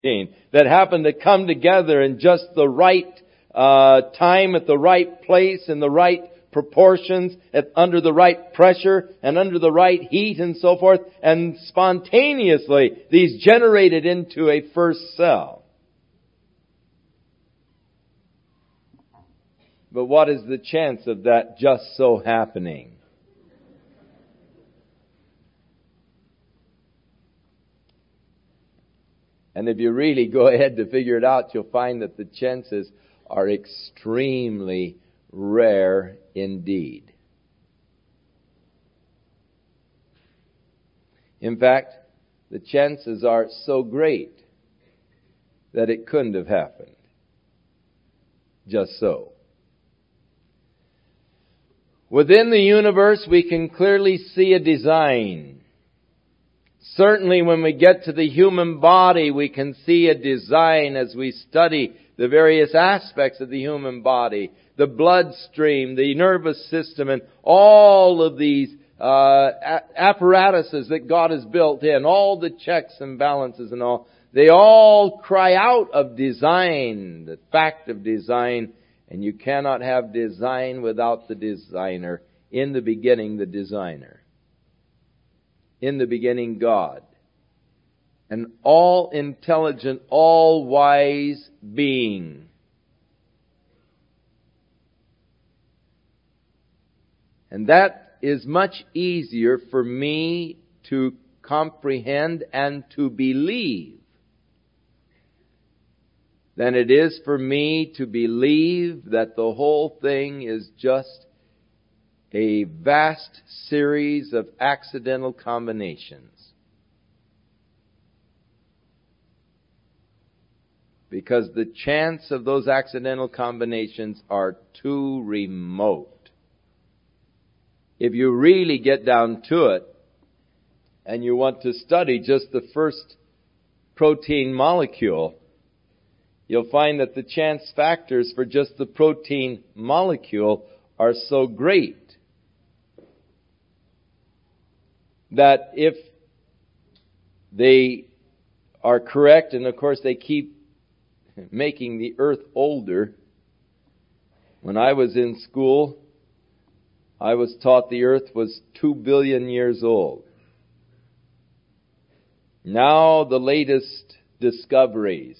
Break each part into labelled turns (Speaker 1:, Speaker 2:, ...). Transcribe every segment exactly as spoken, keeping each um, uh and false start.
Speaker 1: that happened to come together in just the right uh, time, at the right place, in the right proportions, at, under the right pressure, and under the right heat, and so forth. And spontaneously, these generated into a first cell. But what is the chance of that just so happening? And if you really go ahead to figure it out, you'll find that the chances are extremely rare indeed. In fact, the chances are so great that it couldn't have happened just so. Within the universe, we can clearly see a design. Certainly when we get to the human body, we can see a design as we study the various aspects of the human body, the bloodstream, the nervous system, and all of these uh, apparatuses that God has built in, all the checks and balances and all. They all cry out of design, the fact of design, and you cannot have design without the designer. In the beginning, the designer. In the beginning, God. An all-intelligent, all-wise being. And that is much easier for me to comprehend and to believe than it is for me to believe that the whole thing is just a vast series of accidental combinations. Because the chance of those accidental combinations are too remote. If you really get down to it, and you want to study just the first protein molecule, you'll find that the chance factors for just the protein molecule are so great that if they are correct, and of course they keep making the earth older. When I was in school, I was taught the earth was two billion years old. Now the latest discoveries,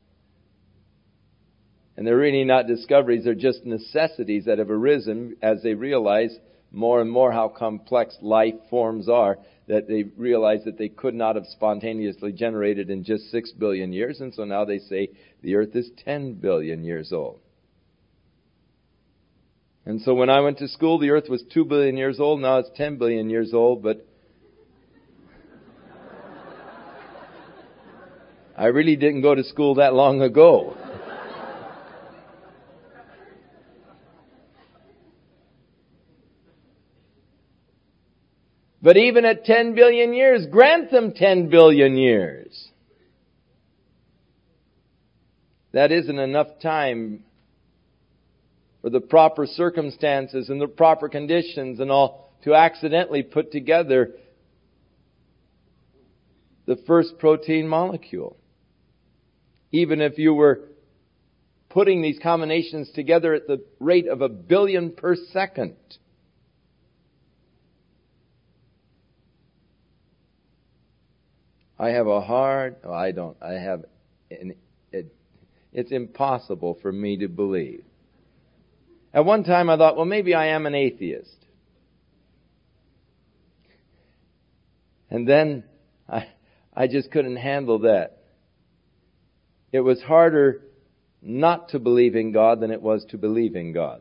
Speaker 1: and they're really not discoveries, they're just necessities that have arisen as they realize more and more how complex life forms are, that they realize that they could not have spontaneously generated in just six billion years, and so now they say the earth is ten billion years old. And so when I went to school, the earth was two billion years old, now it's ten billion years old, but I really didn't go to school that long ago. But even at ten billion years, grant them ten billion years. That isn't enough time for the proper circumstances and the proper conditions and all to accidentally put together the first protein molecule. Even if you were putting these combinations together at the rate of a billion per second. I have a hard, oh, I don't, I have, an, it, it's impossible for me to believe. At one time I thought, well, maybe I am an atheist. And then I, I just couldn't handle that. It was harder not to believe in God than it was to believe in God.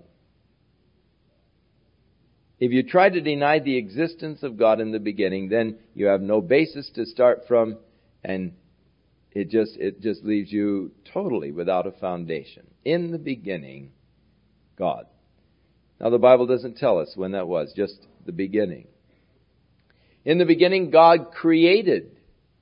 Speaker 1: If you try to deny the existence of God in the beginning, then you have no basis to start from, and it just it just leaves you totally without a foundation. In the beginning, God. Now the Bible doesn't tell us when that was, just the beginning. In the beginning, God created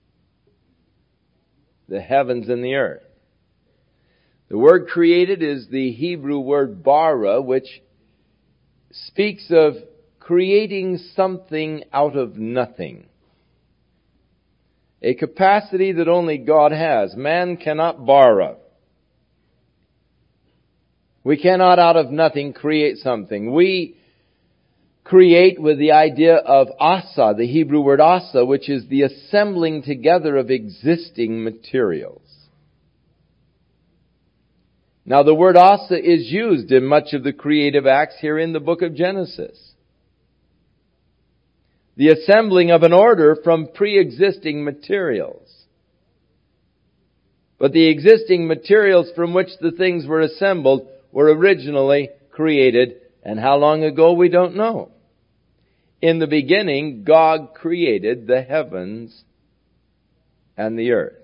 Speaker 1: the heavens and the earth. The word created is the Hebrew word bara, which speaks of creating something out of nothing. a capacity that only God has. Man cannot borrow. We cannot out of nothing create something. We create with the idea of asa, the Hebrew word asa, which is the assembling together of existing materials. Now the word asa is used in much of the creative acts here in the book of Genesis. The assembling of an order from pre-existing materials. But the existing materials from which the things were assembled were originally created, and how long ago we don't know. In the beginning, God created the heavens and the earth.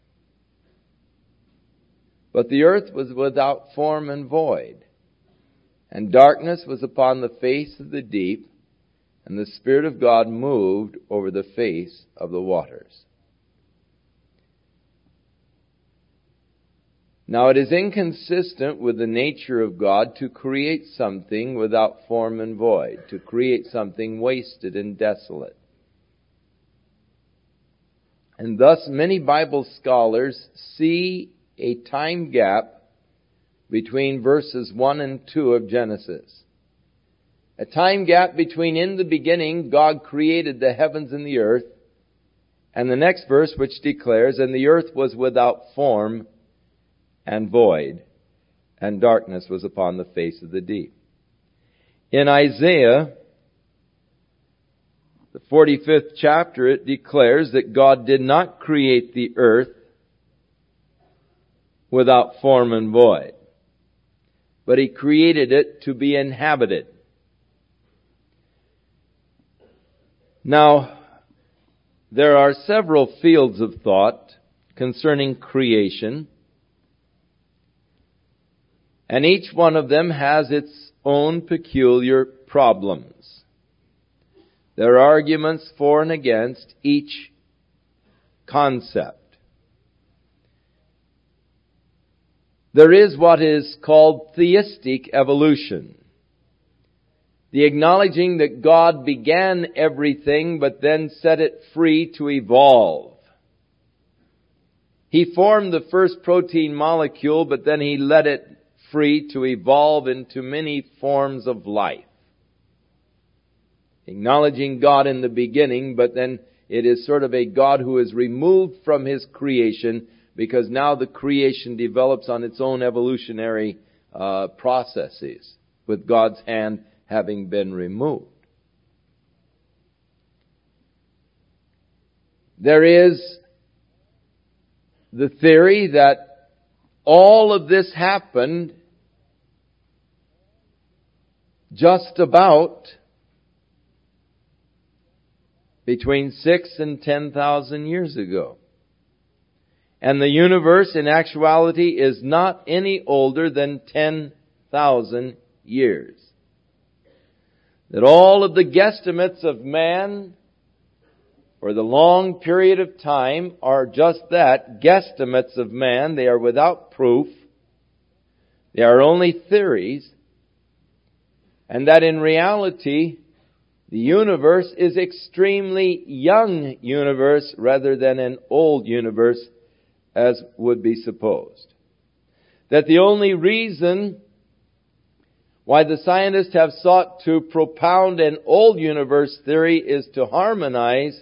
Speaker 1: But the earth was without form and void, and darkness was upon the face of the deep, and the Spirit of God moved over the face of the waters. Now it is inconsistent with the nature of God to create something without form and void, to create something wasted and desolate. And thus many Bible scholars see a time gap between verses one and two of Genesis. A time gap between in the beginning God created the heavens and the earth, and the next verse which declares, and the earth was without form and void, and darkness was upon the face of the deep. In Isaiah, the forty-fifth chapter, it declares that God did not create the earth without form and void, but He created it to be inhabited. Now, there are several fields of thought concerning creation, and each one of them has its own peculiar problems. There are arguments for and against each concept. There is what is called theistic evolution. The acknowledging that God began everything but then set it free to evolve. He formed the first protein molecule, but then He let it free to evolve into many forms of life. Acknowledging God in the beginning, but then it is sort of a God who is removed from His creation, because now the creation develops on its own evolutionary uh, processes, with God's hand having been removed. There is the theory that all of this happened just about between six and ten thousand years ago. And the universe in actuality is not any older than ten thousand years. That all of the guesstimates of man for the long period of time are just that, guesstimates of man. They are without proof. They are only theories. And that in reality, the universe is extremely young universe rather than an old universe, as would be supposed. That the only reason why the scientists have sought to propound an old universe theory is to harmonize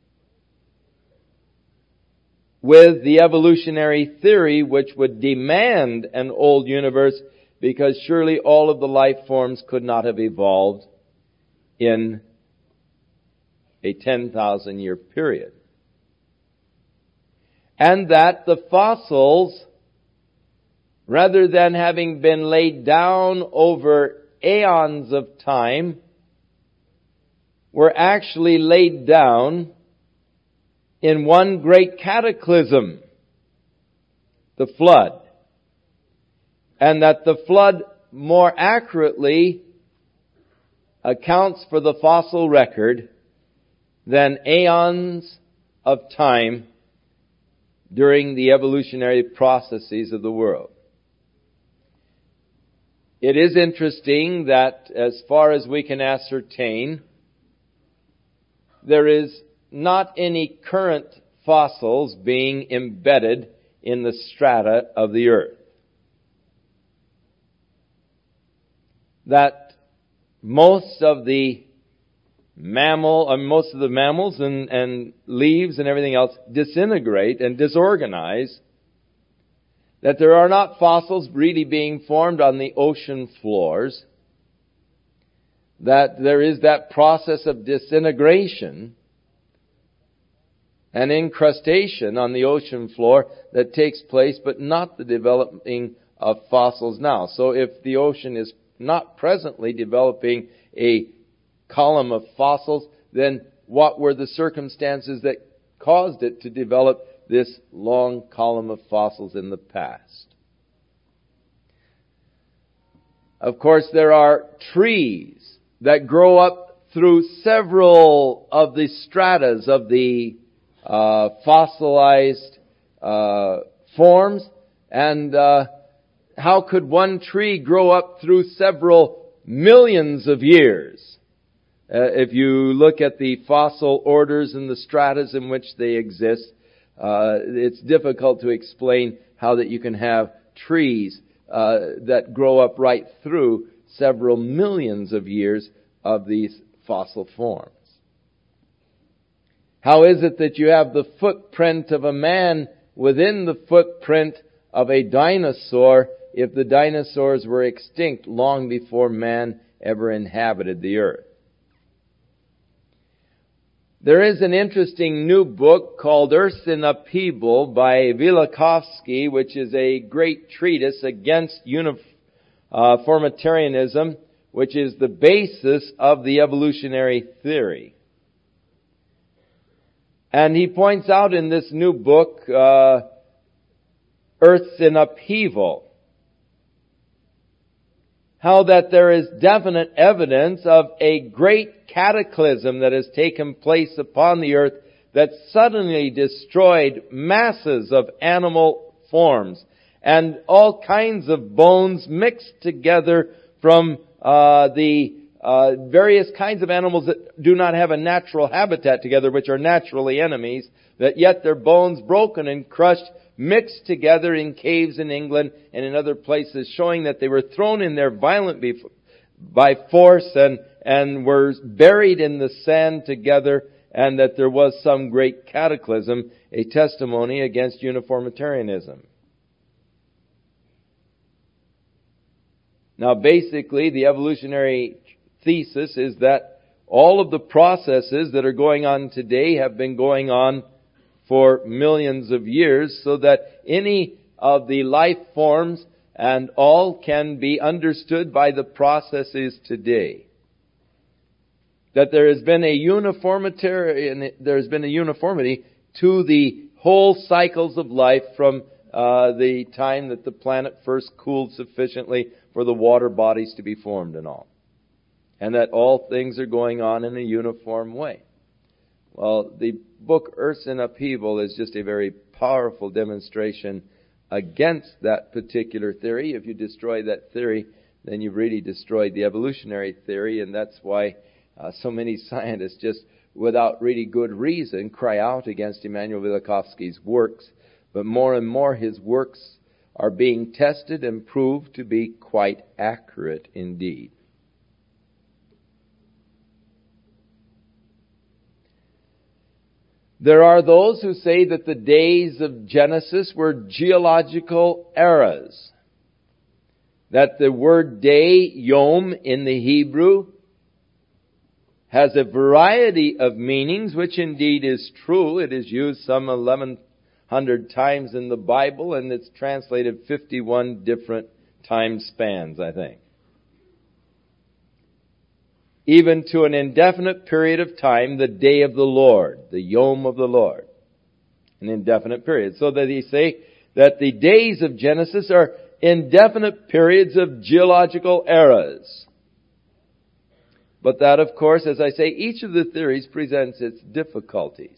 Speaker 1: with the evolutionary theory, which would demand an old universe, because surely all of the life forms could not have evolved in a ten thousand year period. And that the fossils, rather than having been laid down over aeons of time, were actually laid down in one great cataclysm, the flood. And that the flood more accurately accounts for the fossil record than aeons of time during the evolutionary processes of the world. It is interesting that, as far as we can ascertain, there is not any current fossils being embedded in the strata of the earth. That most of the mammal, uh, most of the mammals and, and leaves and everything else disintegrate and disorganize, that there are not fossils really being formed on the ocean floors, that there is that process of disintegration and incrustation on the ocean floor that takes place, but not the developing of fossils now. So if the ocean is not presently developing a column of fossils, then what were the circumstances that caused it to develop this long column of fossils in the past? Of course, there are trees that grow up through several of the stratas of the uh, fossilized uh, forms. And uh, how could one tree grow up through several millions of years? Uh, if you look at the fossil orders and the stratas in which they exist, uh, it's difficult to explain how that you can have trees uh, that grow up right through several millions of years of these fossil forms. How is it that you have the footprint of a man within the footprint of a dinosaur if the dinosaurs were extinct long before man ever inhabited the earth? There is an interesting new book called Earth in Upheaval by Velikovsky, which is a great treatise against uniformitarianism, which is the basis of the evolutionary theory. And he points out in this new book, uh, Earth in Upheaval, how that there is definite evidence of a great cataclysm that has taken place upon the earth that suddenly destroyed masses of animal forms and all kinds of bones mixed together from uh, the uh, various kinds of animals that do not have a natural habitat together, which are naturally enemies, that yet their bones broken and crushed, mixed together in caves in England and in other places, showing that they were thrown in there violently by force and, and were buried in the sand together, and that there was some great cataclysm, a testimony against uniformitarianism. Now, basically, the evolutionary thesis is that all of the processes that are going on today have been going on for millions of years, so that any of the life forms and all can be understood by the processes today. That there has been a uniformitarian, there has been a uniformity to the whole cycles of life from uh, the time that the planet first cooled sufficiently for the water bodies to be formed and all. And that all things are going on in a uniform way. Well, the book Earth in Upheaval is just a very powerful demonstration against that particular theory. If you destroy that theory, then you've really destroyed the evolutionary theory, and that's why uh, so many scientists just, without really good reason, cry out against Immanuel Velikovsky's works. But more and more his works are being tested and proved to be quite accurate indeed. There are those who say that the days of Genesis were geological eras. That the word day, yom, in the Hebrew, has a variety of meanings, which indeed is true. It is used some eleven hundred times in the Bible, and it's translated fifty-one different time spans, I think. Even to an indefinite period of time, the day of the Lord, the Yom of the Lord. An indefinite period. So that he say that the days of Genesis are indefinite periods of geological eras. But that, of course, as I say, each of the theories presents its difficulties.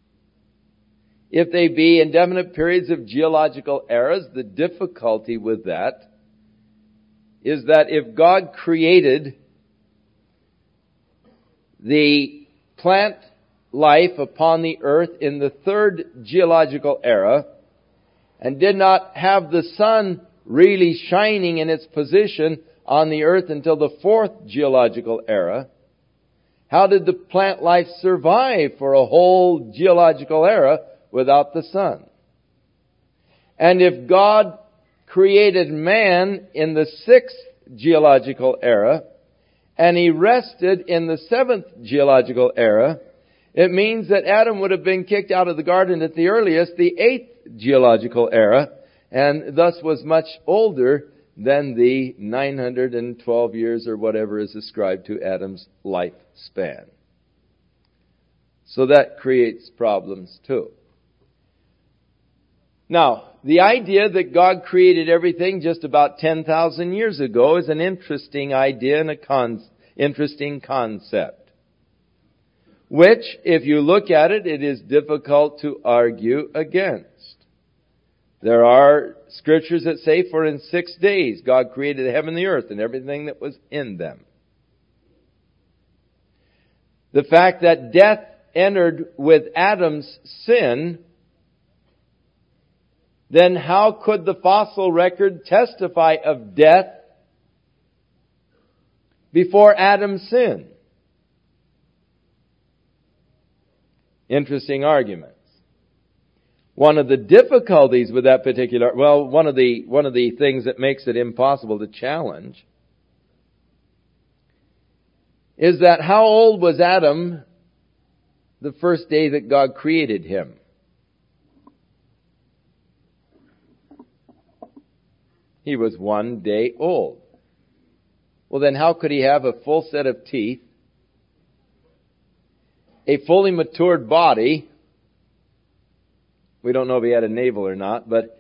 Speaker 1: If they be indefinite periods of geological eras, the difficulty with that is that if God created the plant life upon the earth in the third geological era and did not have the sun really shining in its position on the earth until the fourth geological era, how did the plant life survive for a whole geological era without the sun? And if God created man in the sixth geological era, and He rested in the seventh geological era, it means that Adam would have been kicked out of the garden at the earliest, the eighth geological era, and thus was much older than the nine hundred twelve years or whatever is ascribed to Adam's lifespan. So that creates problems too. Now, the idea that God created everything just about ten thousand years ago is an interesting idea and a con- interesting concept, which, if you look at it, it is difficult to argue against. There are scriptures that say, for in six days God created the heaven and the earth and everything that was in them. The fact that death entered with Adam's sin, then how could the fossil record testify of death before Adam's sin? Interesting arguments. One of the difficulties with that particular, well, one of the, one of the things that makes it impossible to challenge is that how old was Adam the first day that God created him? He was one day old. Well, then how could he have a full set of teeth, a fully matured body? We don't know if he had a navel or not, but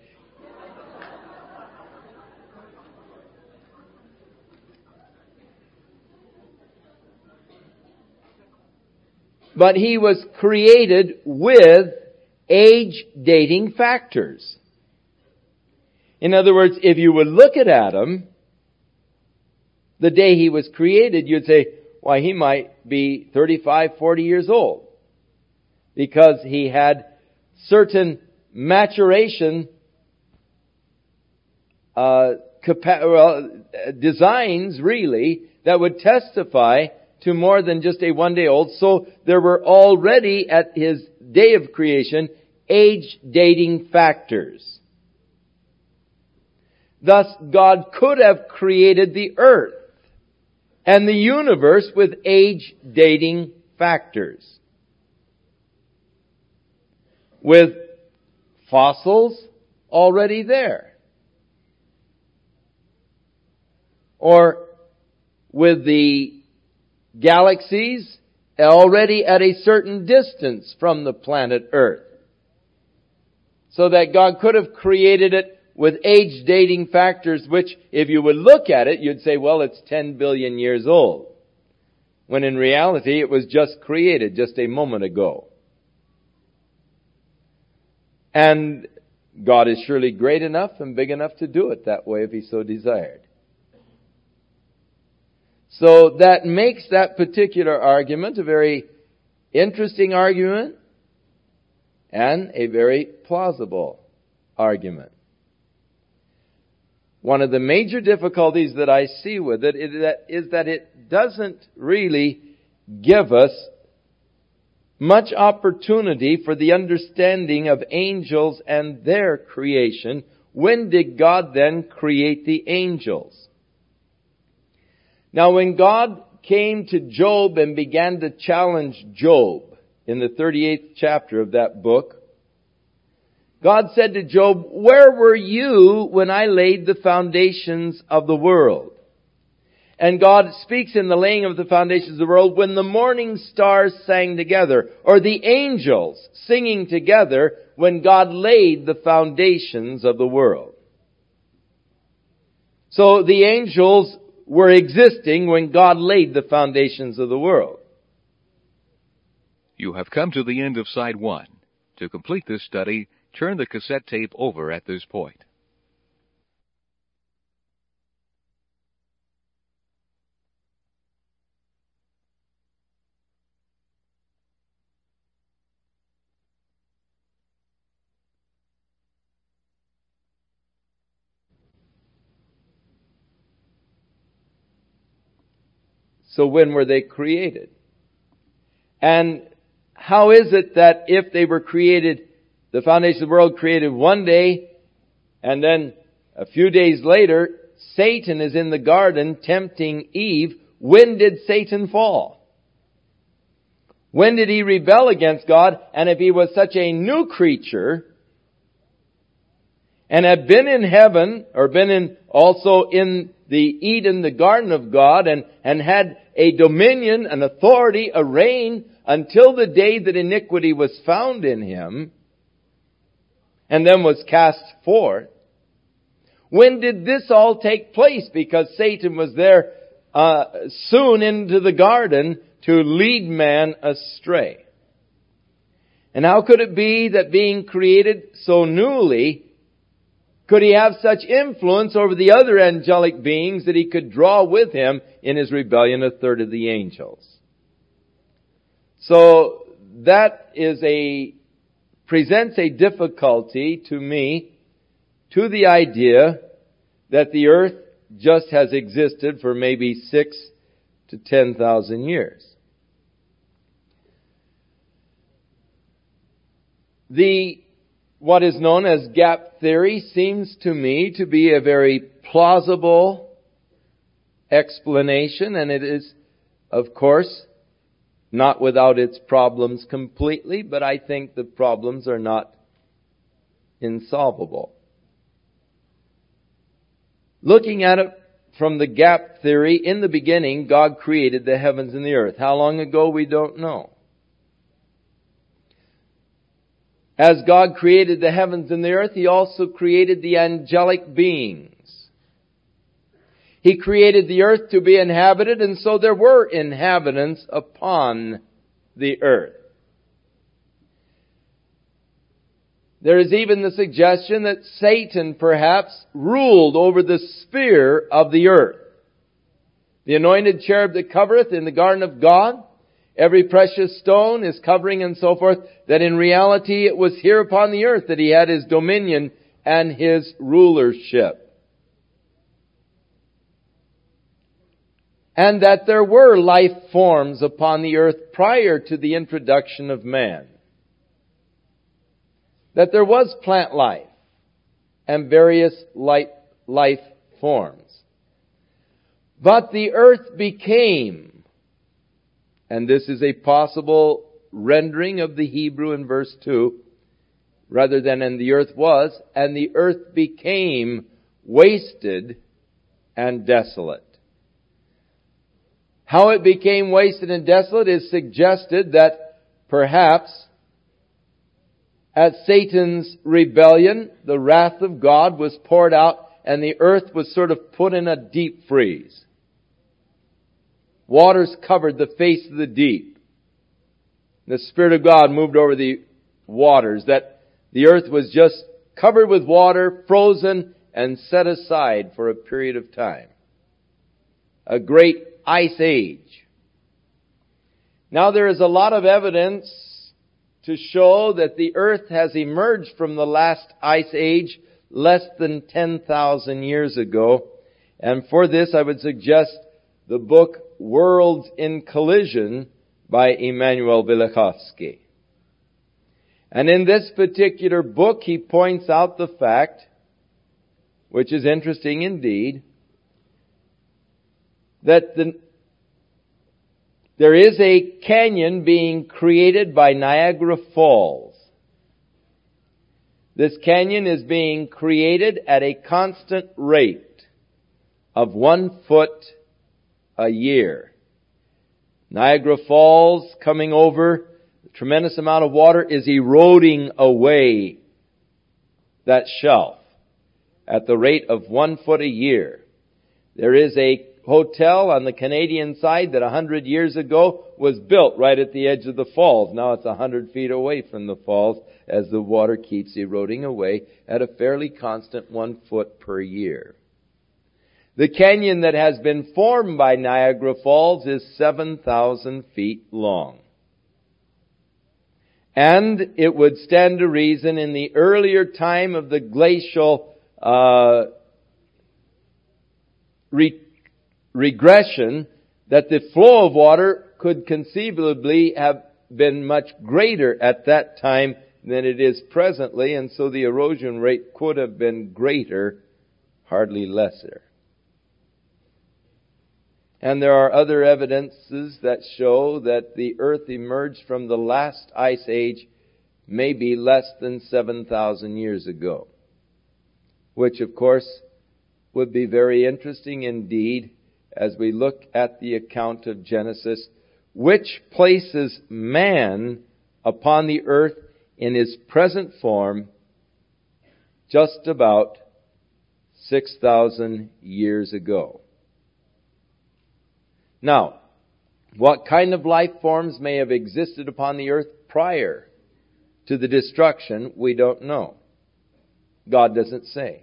Speaker 1: but he was created with age-dating factors. In other words, if you would look at Adam, the day he was created, you'd say, why, he might be thirty-five, forty years old. Because he had certain maturation uh, capa- well, designs, really, that would testify to more than just a one day old. So there were already, at his day of creation, age-dating factors. Thus, God could have created the earth and the universe with age-dating factors, with fossils already there, or with the galaxies already at a certain distance from the planet Earth, so that God could have created it with age-dating factors, which, if you would look at it, you'd say, well, it's ten billion years old. When in reality, it was just created just a moment ago. And God is surely great enough and big enough to do it that way if He so desired. So that makes that particular argument a very interesting argument and a very plausible argument. One of the major difficulties that I see with it is that it doesn't really give us much opportunity for the understanding of angels and their creation. When did God then create the angels? Now, when God came to Job and began to challenge Job in the thirty-eighth chapter of that book, God said to Job, where were you when I laid the foundations of the world? And God speaks in the laying of the foundations of the world when the morning stars sang together, or the angels singing together when God laid the foundations of the world. So the angels were existing when God laid the foundations of the world.
Speaker 2: You have come to the end of Side one. To complete this study, turn the cassette tape over at this point.
Speaker 1: So when were they created? And how is it that if they were created, the foundation of the world created one day, and then a few days later, Satan is in the garden tempting Eve? When did Satan fall? When did he rebel against God? And if he was such a new creature, and had been in heaven, or been in also in the Eden, the garden of God, and, and had a dominion, an authority, a reign, until the day that iniquity was found in him, and then was cast forth. When did this all take place? Because Satan was there uh, soon into the garden to lead man astray. And how could it be that being created so newly, could he have such influence over the other angelic beings that he could draw with him in his rebellion a third of the angels? So that is a, presents a difficulty to me, to the idea that the earth just has existed for maybe six to ten thousand years. The, what is known as gap theory seems to me to be a very plausible explanation, and it is, of course, not without its problems completely, but I think the problems are not insolvable. Looking at it from the gap theory, in the beginning, God created the heavens and the earth. How long ago, we don't know. As God created the heavens and the earth, He also created the angelic beings. He created the earth to be inhabited, and so there were inhabitants upon the earth. There is even the suggestion that Satan perhaps ruled over the sphere of the earth. The anointed cherub that covereth in the garden of God, every precious stone is covering and so forth, that in reality it was here upon the earth that he had his dominion and his rulership. And that there were life forms upon the earth prior to the introduction of man. That there was plant life and various life forms. But the earth became, and this is a possible rendering of the Hebrew in verse two, rather than and the earth was, and the earth became wasted and desolate. How it became wasted and desolate is suggested that perhaps at Satan's rebellion, the wrath of God was poured out and the earth was sort of put in a deep freeze. Waters covered the face of the deep. The Spirit of God moved over the waters, that the earth was just covered with water, frozen, and set aside for a period of time. A great ice age. Now there is a lot of evidence to show that the earth has emerged from the last ice age less than ten thousand years ago. And for this I would suggest the book Worlds in Collision by Immanuel Velikovsky. And in this particular book he points out the fact, which is interesting indeed, that the, there is a canyon being created by Niagara Falls. This canyon is being created at a constant rate of one foot a year. Niagara Falls coming over, a tremendous amount of water is eroding away that shelf at the rate of one foot a year. There is a hotel on the Canadian side that a hundred years ago was built right at the edge of the falls. Now it's a hundred feet away from the falls as the water keeps eroding away at a fairly constant one foot per year. The canyon that has been formed by Niagara Falls is seven thousand feet long. And it would stand to reason in the earlier time of the glacial uh, re- regression that the flow of water could conceivably have been much greater at that time than it is presently, and so the erosion rate could have been greater, hardly lesser. And there are other evidences that show that the earth emerged from the last ice age maybe less than seven thousand years ago, which of course would be very interesting indeed as we look at the account of Genesis, which places man upon the earth in his present form just about six thousand years ago. Now, what kind of life forms may have existed upon the earth prior to the destruction, we don't know. God doesn't say.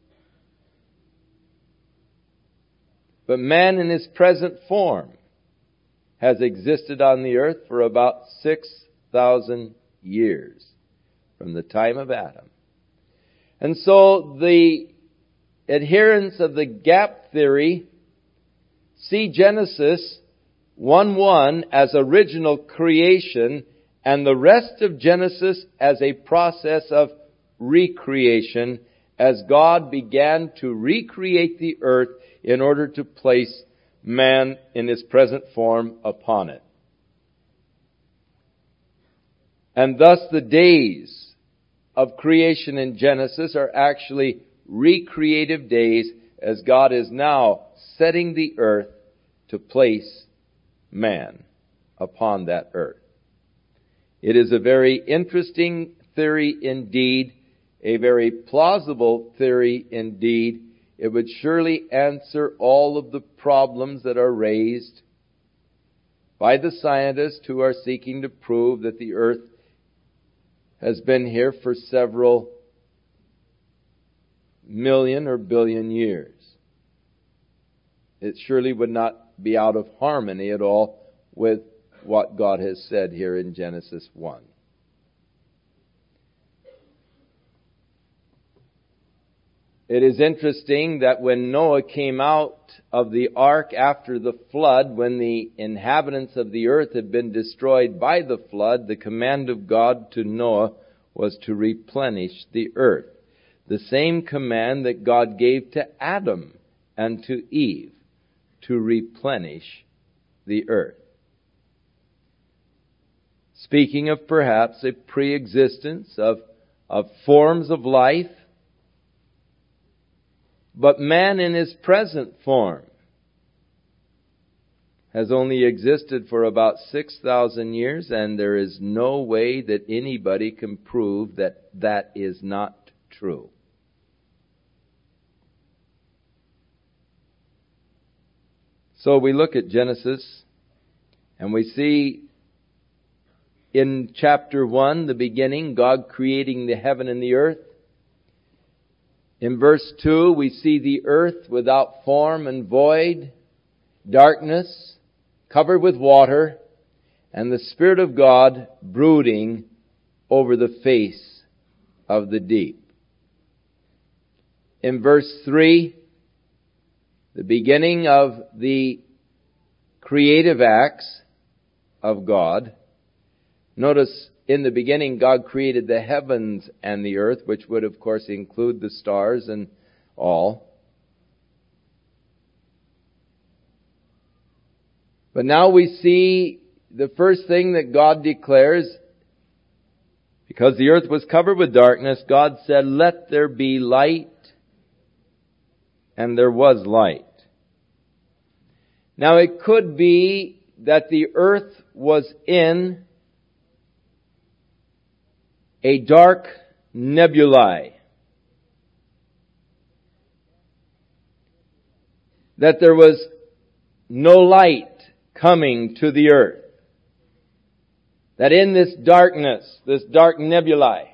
Speaker 1: But man in his present form has existed on the earth for about six thousand years from the time of Adam. And so the adherents of the gap theory see Genesis one one as original creation and the rest of Genesis as a process of recreation as God began to recreate the earth in order to place man in his present form upon it. And thus the days of creation in Genesis are actually recreative days as God is now setting the earth to place man upon that earth. It is a very interesting theory indeed, a very plausible theory indeed. It would surely answer all of the problems that are raised by the scientists who are seeking to prove that the earth has been here for several million or billion years. It surely would not be out of harmony at all with what God has said here in Genesis one. It is interesting that when Noah came out of the ark after the flood, when the inhabitants of the earth had been destroyed by the flood, the command of God to Noah was to replenish the earth. The same command that God gave to Adam and to Eve, to replenish the earth. Speaking of perhaps a pre-existence of, of forms of life, but man in his present form has only existed for about six thousand years, and there is no way that anybody can prove that that is not true. So we look at Genesis, and we see in chapter one, the beginning, God creating the heaven and the earth. In verse two, we see the earth without form and void, darkness, covered with water, and the Spirit of God brooding over the face of the deep. In verse three, the beginning of the creative acts of God. Notice, in the beginning, God created the heavens and the earth, which would, of course, include the stars and all. But now we see the first thing that God declares, because the earth was covered with darkness, God said, "Let there be light," and there was light. Now it could be that the earth was in a dark nebulae, that there was no light coming to the earth, that in this darkness, this dark nebulae,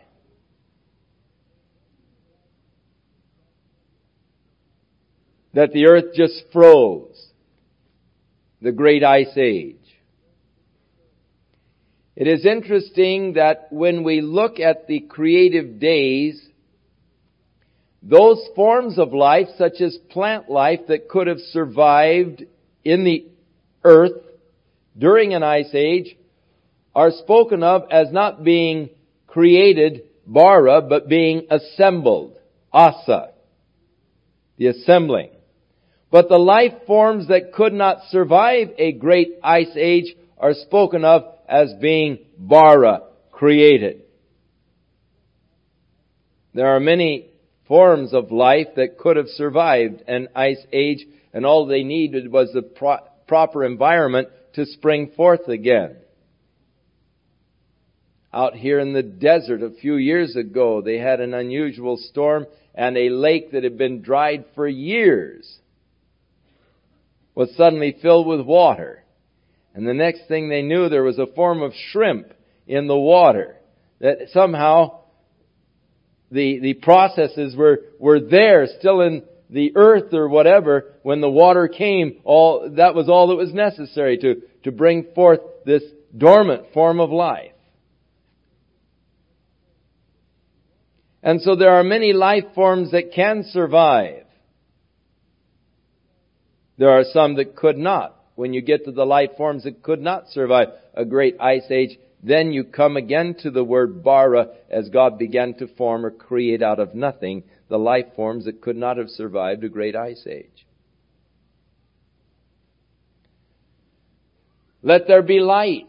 Speaker 1: that the earth just froze, the great ice age. It is interesting that when we look at the creative days, those forms of life, such as plant life that could have survived in the earth during an ice age are spoken of as not being created, bara, but being assembled, asa, the assembling. But the life forms that could not survive a great ice age are spoken of as being bara, created. There are many forms of life that could have survived an ice age, and all they needed was the pro- proper environment to spring forth again. Out here in the desert a few years ago, they had an unusual storm, and a lake that had been dried for years was suddenly filled with water. And the next thing they knew, there was a form of shrimp in the water that somehow the the processes were were there, still in the earth or whatever. When the water came, all that was all that was necessary to to bring forth this dormant form of life. And so there are many life forms that can survive. There are some that could not. When you get to the life forms that could not survive a great ice age, then you come again to the word bara, as God began to form or create out of nothing the life forms that could not have survived a great ice age. Let there be light.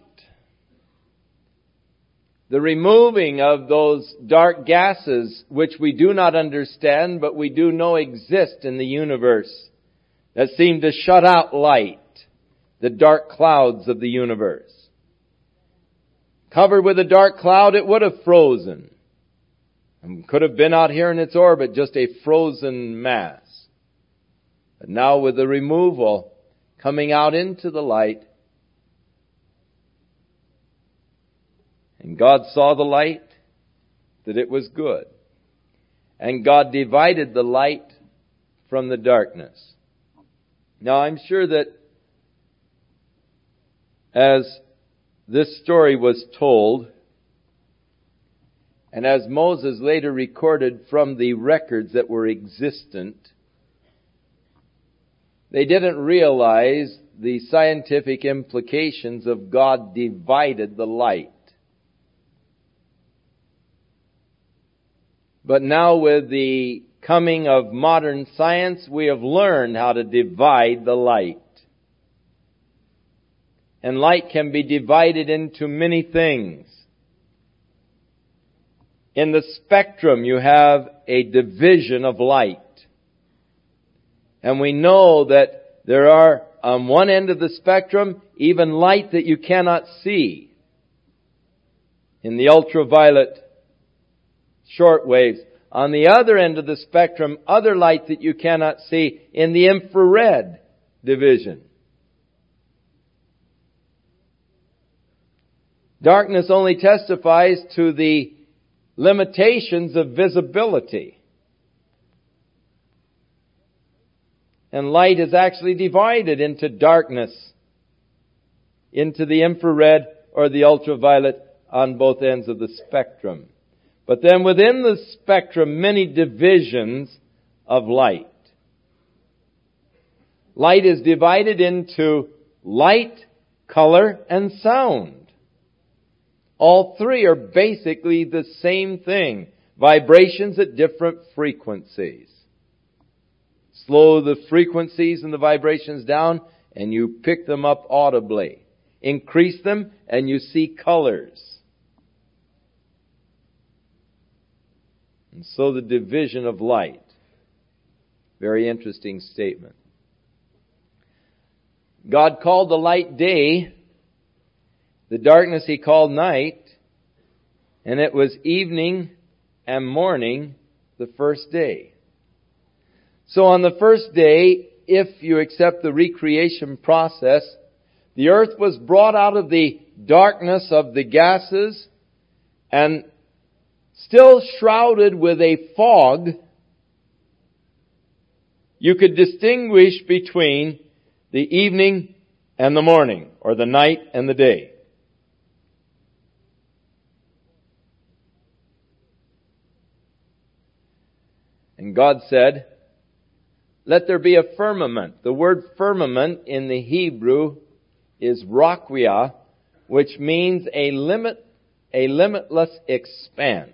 Speaker 1: The removing of those dark gases which we do not understand, but we do know exist in the universe, that seem to shut out light, the dark clouds of the universe. Covered with a dark cloud, it would have frozen. And could have been out here in its orbit, just a frozen mass. But now with the removal, coming out into the light, and God saw the light, that it was good. And God divided the light from the darkness. Now I'm sure that as this story was told, and as Moses later recorded from the records that were existent, they didn't realize the scientific implications of God divided the light. But now with the coming of modern science, we have learned how to divide the light. And light can be divided into many things. In the spectrum, you have a division of light. And we know that there are, on one end of the spectrum, even light that you cannot see. In the ultraviolet short waves. On the other end of the spectrum, other light that you cannot see in the infrared division. Darkness only testifies to the limitations of visibility. And light is actually divided into darkness, into the infrared or the ultraviolet on both ends of the spectrum. But then within the spectrum, many divisions of light. Light is divided into light, color, and sound. All three are basically the same thing. Vibrations at different frequencies. Slow the frequencies and the vibrations down, and you pick them up audibly. Increase them, and you see colors. And so the division of light. Very interesting statement. God called the light day. The darkness He called night. And it was evening and morning the first day. So on the first day, if you accept the recreation process, the earth was brought out of the darkness of the gases and still shrouded with a fog. You could distinguish between the evening and the morning, or the night and the day. And God said, "Let there be a firmament." The word firmament in the Hebrew is raquia, which means a limit, a limitless expanse.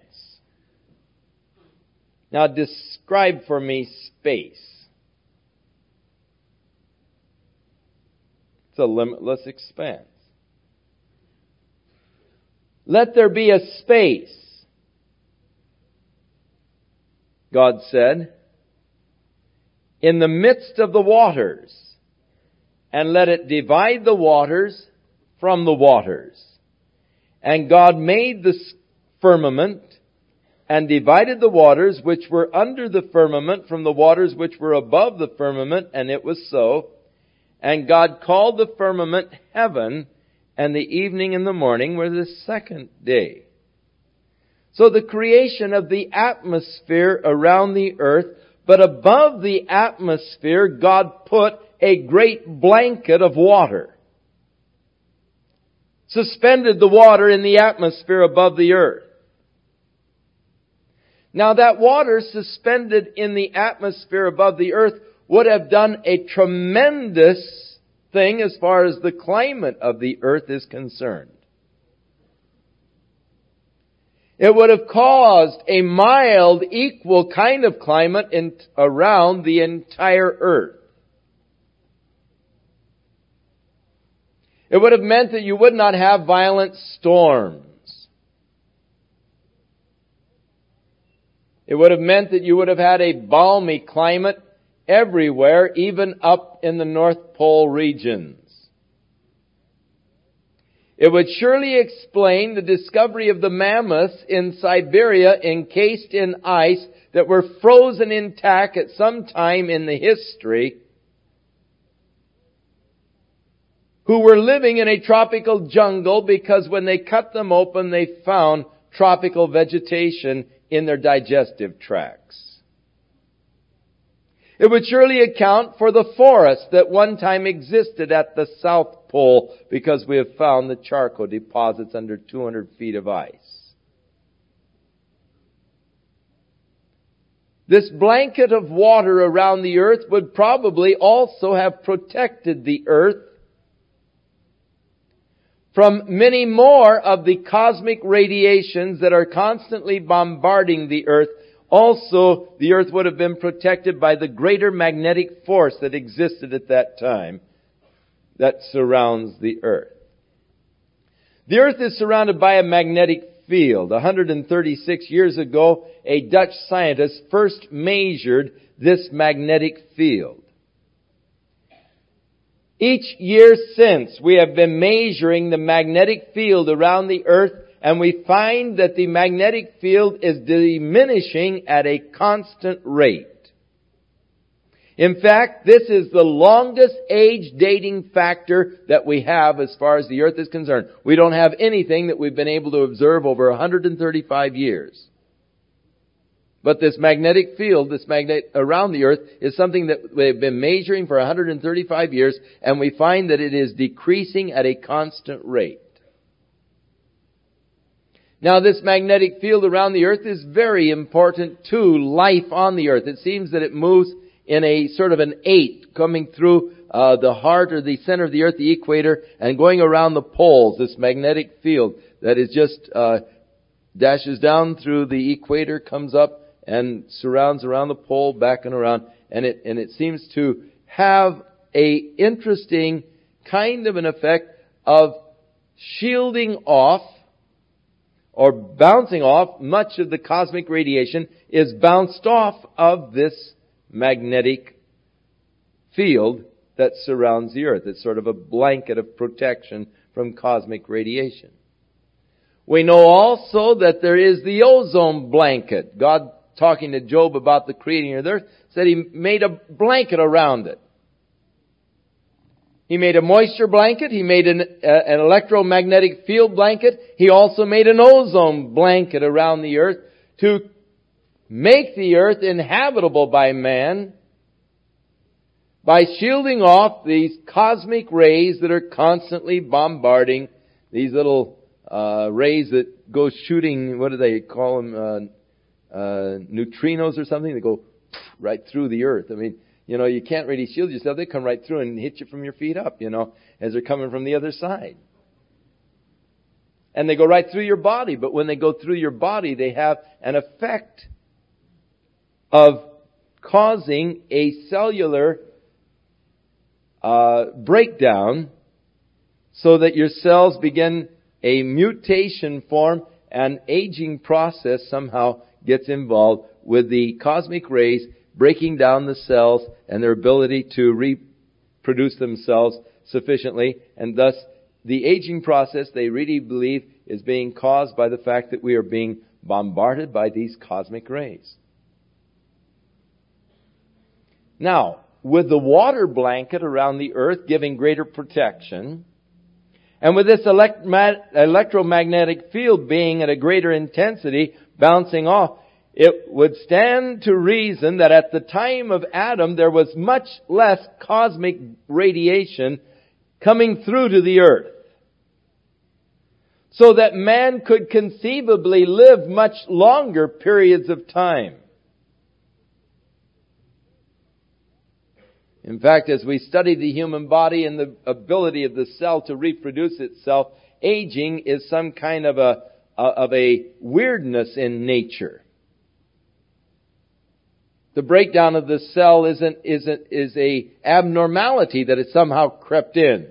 Speaker 1: Now describe for me space. It's a limitless expanse. Let there be a space, God said, in the midst of the waters, and let it divide the waters from the waters. And God made the firmament, and divided the waters which were under the firmament from the waters which were above the firmament, and it was so. And God called the firmament heaven, and the evening and the morning were the second day. So the creation of the atmosphere around the earth, but above the atmosphere, God put a great blanket of water. Suspended the water in the atmosphere above the earth. Now that water suspended in the atmosphere above the earth would have done a tremendous thing as far as the climate of the earth is concerned. It would have caused a mild, equal kind of climate in, around the entire earth. It would have meant that you would not have violent storms. It would have meant that you would have had a balmy climate everywhere, even up in the North Pole regions. It would surely explain the discovery of the mammoths in Siberia encased in ice that were frozen intact at some time in the history, who were living in a tropical jungle because when they cut them open they found tropical vegetation in their digestive tracts. It would surely account for the forest that one time existed at the South Pole because we have found the charcoal deposits under two hundred feet of ice. This blanket of water around the earth would probably also have protected the earth from many more of the cosmic radiations that are constantly bombarding the earth. Also, the earth would have been protected by the greater magnetic force that existed at that time that surrounds the earth. The earth is surrounded by a magnetic field. one hundred thirty-six years ago, a Dutch scientist first measured this magnetic field. Each year since, we have been measuring the magnetic field around the earth, and we find that the magnetic field is diminishing at a constant rate. In fact, this is the longest age dating factor that we have as far as the earth is concerned. We don't have anything that we've been able to observe over one hundred thirty-five years. But this magnetic field, this magnet around the earth, is something that we've been measuring for one hundred thirty-five years, and we find that it is decreasing at a constant rate. Now, this magnetic field around the earth is very important to life on the earth. It seems that it moves in a sort of an eight, coming through uh, the heart or the center of the earth, the equator, and going around the poles. This magnetic field that is just uh, dashes down through the equator, comes up and surrounds around the pole, back and around, and it and it seems to have a interesting kind of an effect of shielding off or bouncing off. Much of the cosmic radiation is bounced off of this magnetic field that surrounds the earth. It's sort of a blanket of protection from cosmic radiation. We know also that there is the ozone blanket. God, talking to Job about the creating of the earth, said He made a blanket around it. He made a moisture blanket. He made an, uh, an electromagnetic field blanket. He also made an ozone blanket around the earth to make the earth inhabitable by man by shielding off these cosmic rays that are constantly bombarding, these little uh, rays that go shooting, what do they call them, uh, uh, neutrinos or something, that go right through the earth. I mean, You know, you can't really shield yourself. They come right through and hit you from your feet up, you know, as they're coming from the other side. And they go right through your body. But when they go through your body, they have an effect of causing a cellular uh, breakdown so that your cells begin a mutation form, and aging process somehow gets involved with the cosmic rays breaking down the cells and their ability to reproduce themselves sufficiently. And thus, the aging process, they really believe, is being caused by the fact that we are being bombarded by these cosmic rays. Now, with the water blanket around the earth giving greater protection, and with this elect- electromagnetic field being at a greater intensity, bouncing off, it would stand to reason that at the time of Adam there was much less cosmic radiation coming through to the earth, so that man could conceivably live much longer periods of time. In fact, as we study the human body and the ability of the cell to reproduce itself, aging is some kind of a of a weirdness in nature. The breakdown of the cell isn't isn't is a abnormality that has somehow crept in.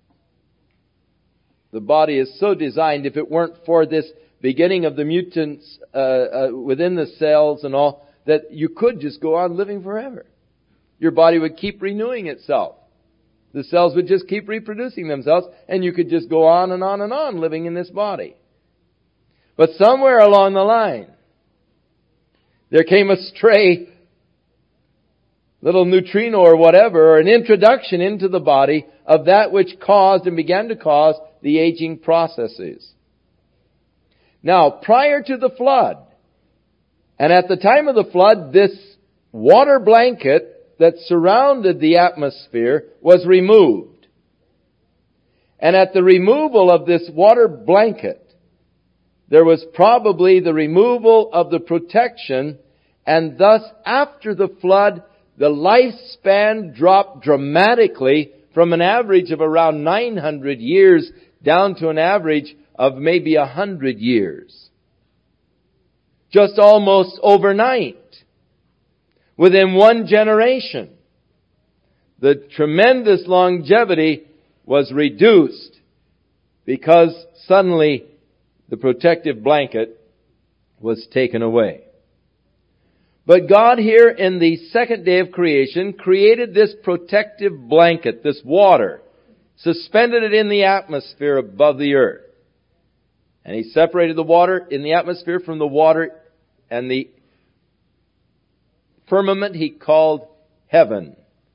Speaker 1: The body is so designed, if it weren't for this beginning of the mutants uh, uh, within the cells and all, that you could just go on living forever. Your body would keep renewing itself. The cells would just keep reproducing themselves, and you could just go on and on and on living in this body. But somewhere along the line, there came a stray little neutrino or whatever, or an introduction into the body of that which caused and began to cause the aging processes. Now, prior to the flood, and at the time of the flood, this water blanket that surrounded the atmosphere was removed. And at the removal of this water blanket, there was probably the removal of the protection, and thus after the flood, the lifespan dropped dramatically from an average of around nine hundred years down to an average of maybe one hundred years. Just almost overnight. Within one generation, the tremendous longevity was reduced because suddenly the protective blanket was taken away. But God here in the second day of creation created this protective blanket, this water, suspended it in the atmosphere above the earth. And He separated the water in the atmosphere from the water, and the firmament He called heaven.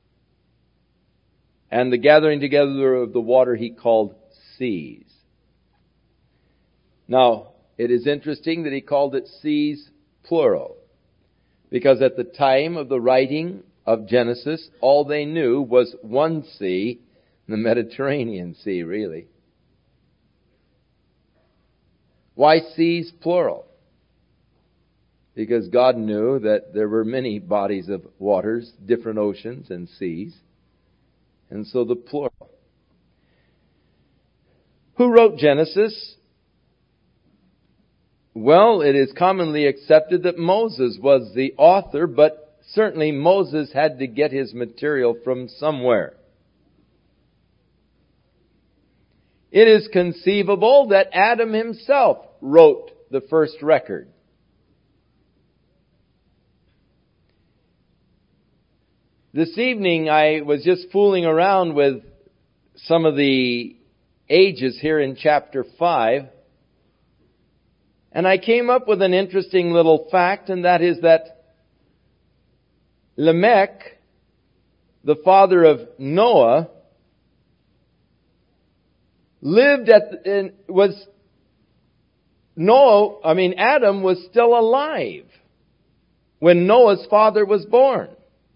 Speaker 1: And the gathering together of the water He called seas. Now, it is interesting that He called it seas plural. Because at the time of the writing of Genesis, all they knew was one sea, the Mediterranean Sea, really. Why seas plural? Because God knew that there were many bodies of waters, different oceans and seas. And so the plural. Who wrote Genesis? Well, it is commonly accepted that Moses was the author, but certainly Moses had to get his material from somewhere. It is conceivable that Adam himself wrote the first record. This evening I was just fooling around with some of the ages here in chapter five. And I came up with an interesting little fact, and that is that Lamech, the father of Noah, lived at, and was, Noah, I mean Adam was still alive when Noah's father was born.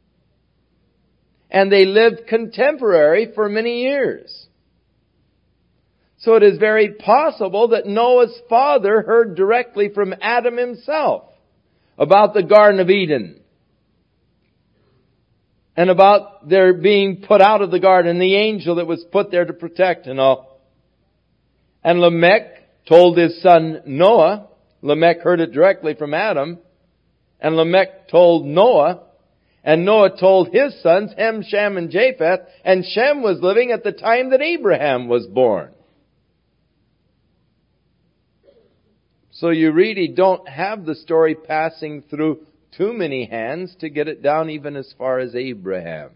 Speaker 1: And they lived contemporary for many years. So it is very possible that Noah's father heard directly from Adam himself about the Garden of Eden and about their being put out of the garden, the angel that was put there to protect and all. And Lamech told his son Noah, Lamech heard it directly from Adam, and Lamech told Noah, and Noah told his sons, Ham, Shem, and Japheth, and Shem was living at the time that Abraham was born. So you really don't have the story passing through too many hands to get it down even as far as Abraham.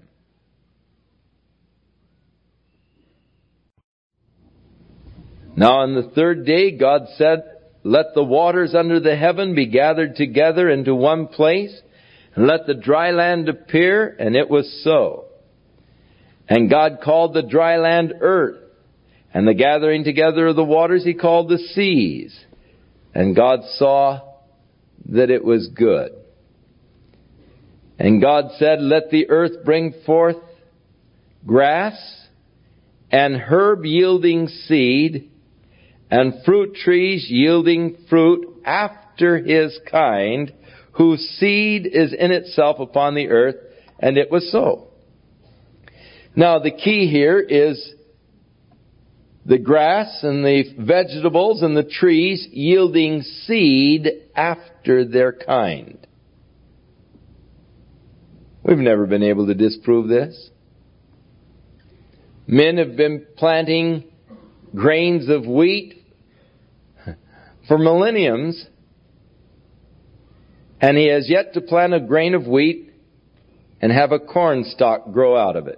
Speaker 1: Now on the third day, God said, let the waters under the heaven be gathered together into one place, and let the dry land appear, and it was so. And God called the dry land earth, and the gathering together of the waters He called the seas. And God saw that it was good. And God said, let the earth bring forth grass, and herb yielding seed, and fruit trees yielding fruit after his kind, whose seed is in itself upon the earth. And it was so. Now the key here is the grass and the vegetables and the trees yielding seed after their kind. We've never been able to disprove this. Men have been planting grains of wheat for millenniums, and he has yet to plant a grain of wheat and have a corn stalk grow out of it.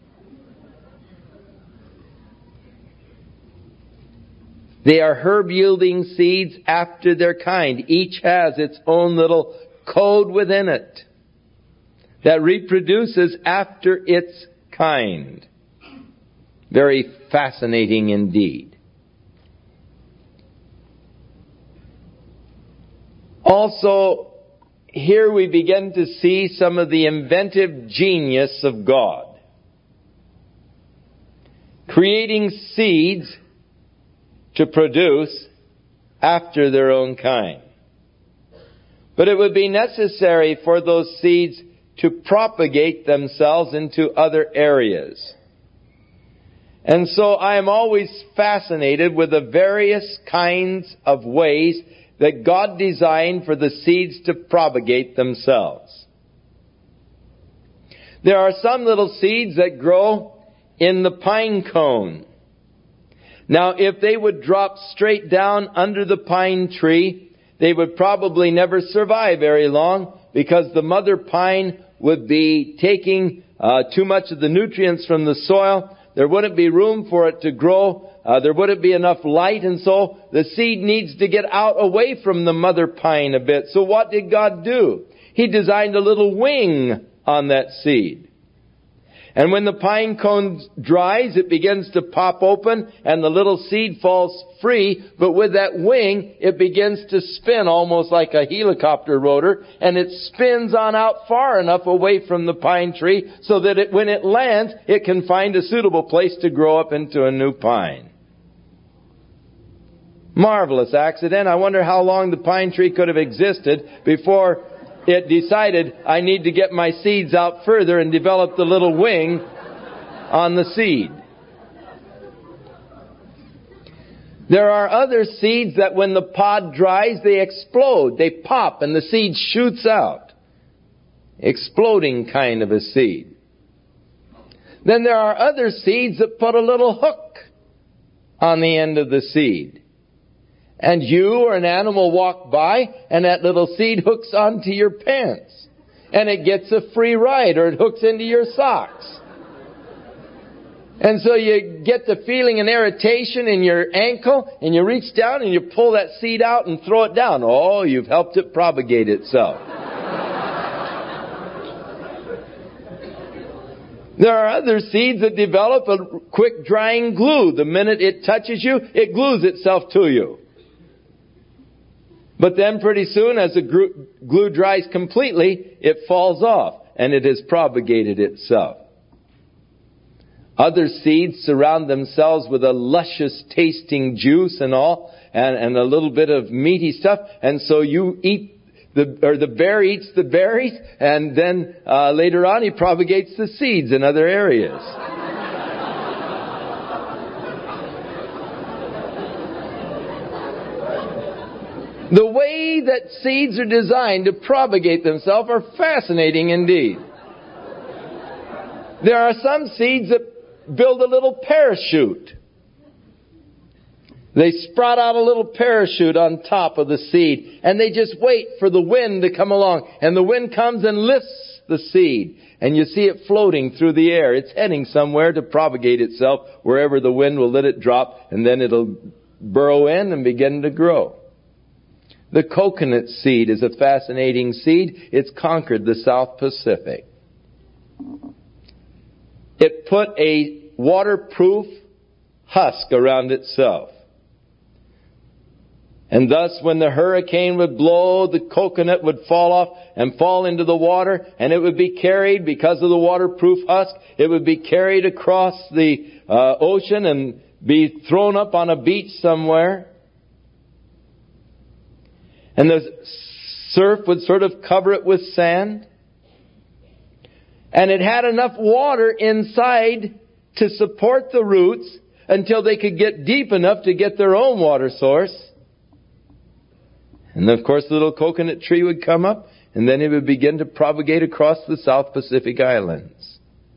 Speaker 1: They are herb-yielding seeds after their kind. Each has its own little code within it that reproduces after its kind. Very fascinating indeed. Also, here we begin to see some of the inventive genius of God. Creating seeds to produce after their own kind. But it would be necessary for those seeds to propagate themselves into other areas. And so I am always fascinated with the various kinds of ways that God designed for the seeds to propagate themselves. There are some little seeds that grow in the pine cone. Now, if they would drop straight down under the pine tree, they would probably never survive very long, because the mother pine would be taking uh, too much of the nutrients from the soil. There wouldn't be room for it to grow. Uh, there wouldn't be enough light, and so the seed needs to get out away from the mother pine a bit. So what did God do? He designed a little wing on that seed. And when the pine cone dries, it begins to pop open and the little seed falls free. But with that wing, it begins to spin almost like a helicopter rotor. And it spins on out far enough away from the pine tree so that it, when it lands, it can find a suitable place to grow up into a new pine. Marvelous accident. I wonder how long the pine tree could have existed before it decided, I need to get my seeds out further, and develop the little wing on the seed. There are other seeds that when the pod dries, they explode. They pop and the seed shoots out. Exploding kind of a seed. Then there are other seeds that put a little hook on the end of the seed. And you or an animal walk by, and that little seed hooks onto your pants. And it gets a free ride, or it hooks into your socks. And so you get the feeling and irritation in your ankle, and you reach down and you pull that seed out and throw it down. Oh, you've helped it propagate itself. There are other seeds that develop a quick drying glue. The minute it touches you, it glues itself to you. But then pretty soon, as the glue dries completely, it falls off, and it has propagated itself. Other seeds surround themselves with a luscious tasting juice and all, and, and a little bit of meaty stuff, and so you eat the, or the bear eats the berries, and then uh, later on he propagates the seeds in other areas. The way that seeds are designed to propagate themselves are fascinating indeed. There are some seeds that build a little parachute. They sprout out a little parachute on top of the seed, and they just wait for the wind to come along. And the wind comes and lifts the seed, and you see it floating through the air. It's heading somewhere to propagate itself wherever the wind will let it drop, and then it'll burrow in and begin to grow. The coconut seed is a fascinating seed. It's conquered the South Pacific. It put a waterproof husk around itself. And thus, when the hurricane would blow, the coconut would fall off and fall into the water, and it would be carried, because of the waterproof husk, it would be carried across the uh, ocean and be thrown up on a beach somewhere. And the surf would sort of cover it with sand. And it had enough water inside to support the roots until they could get deep enough to get their own water source. And of course the little coconut tree would come up, and then it would begin to propagate across the South Pacific Islands.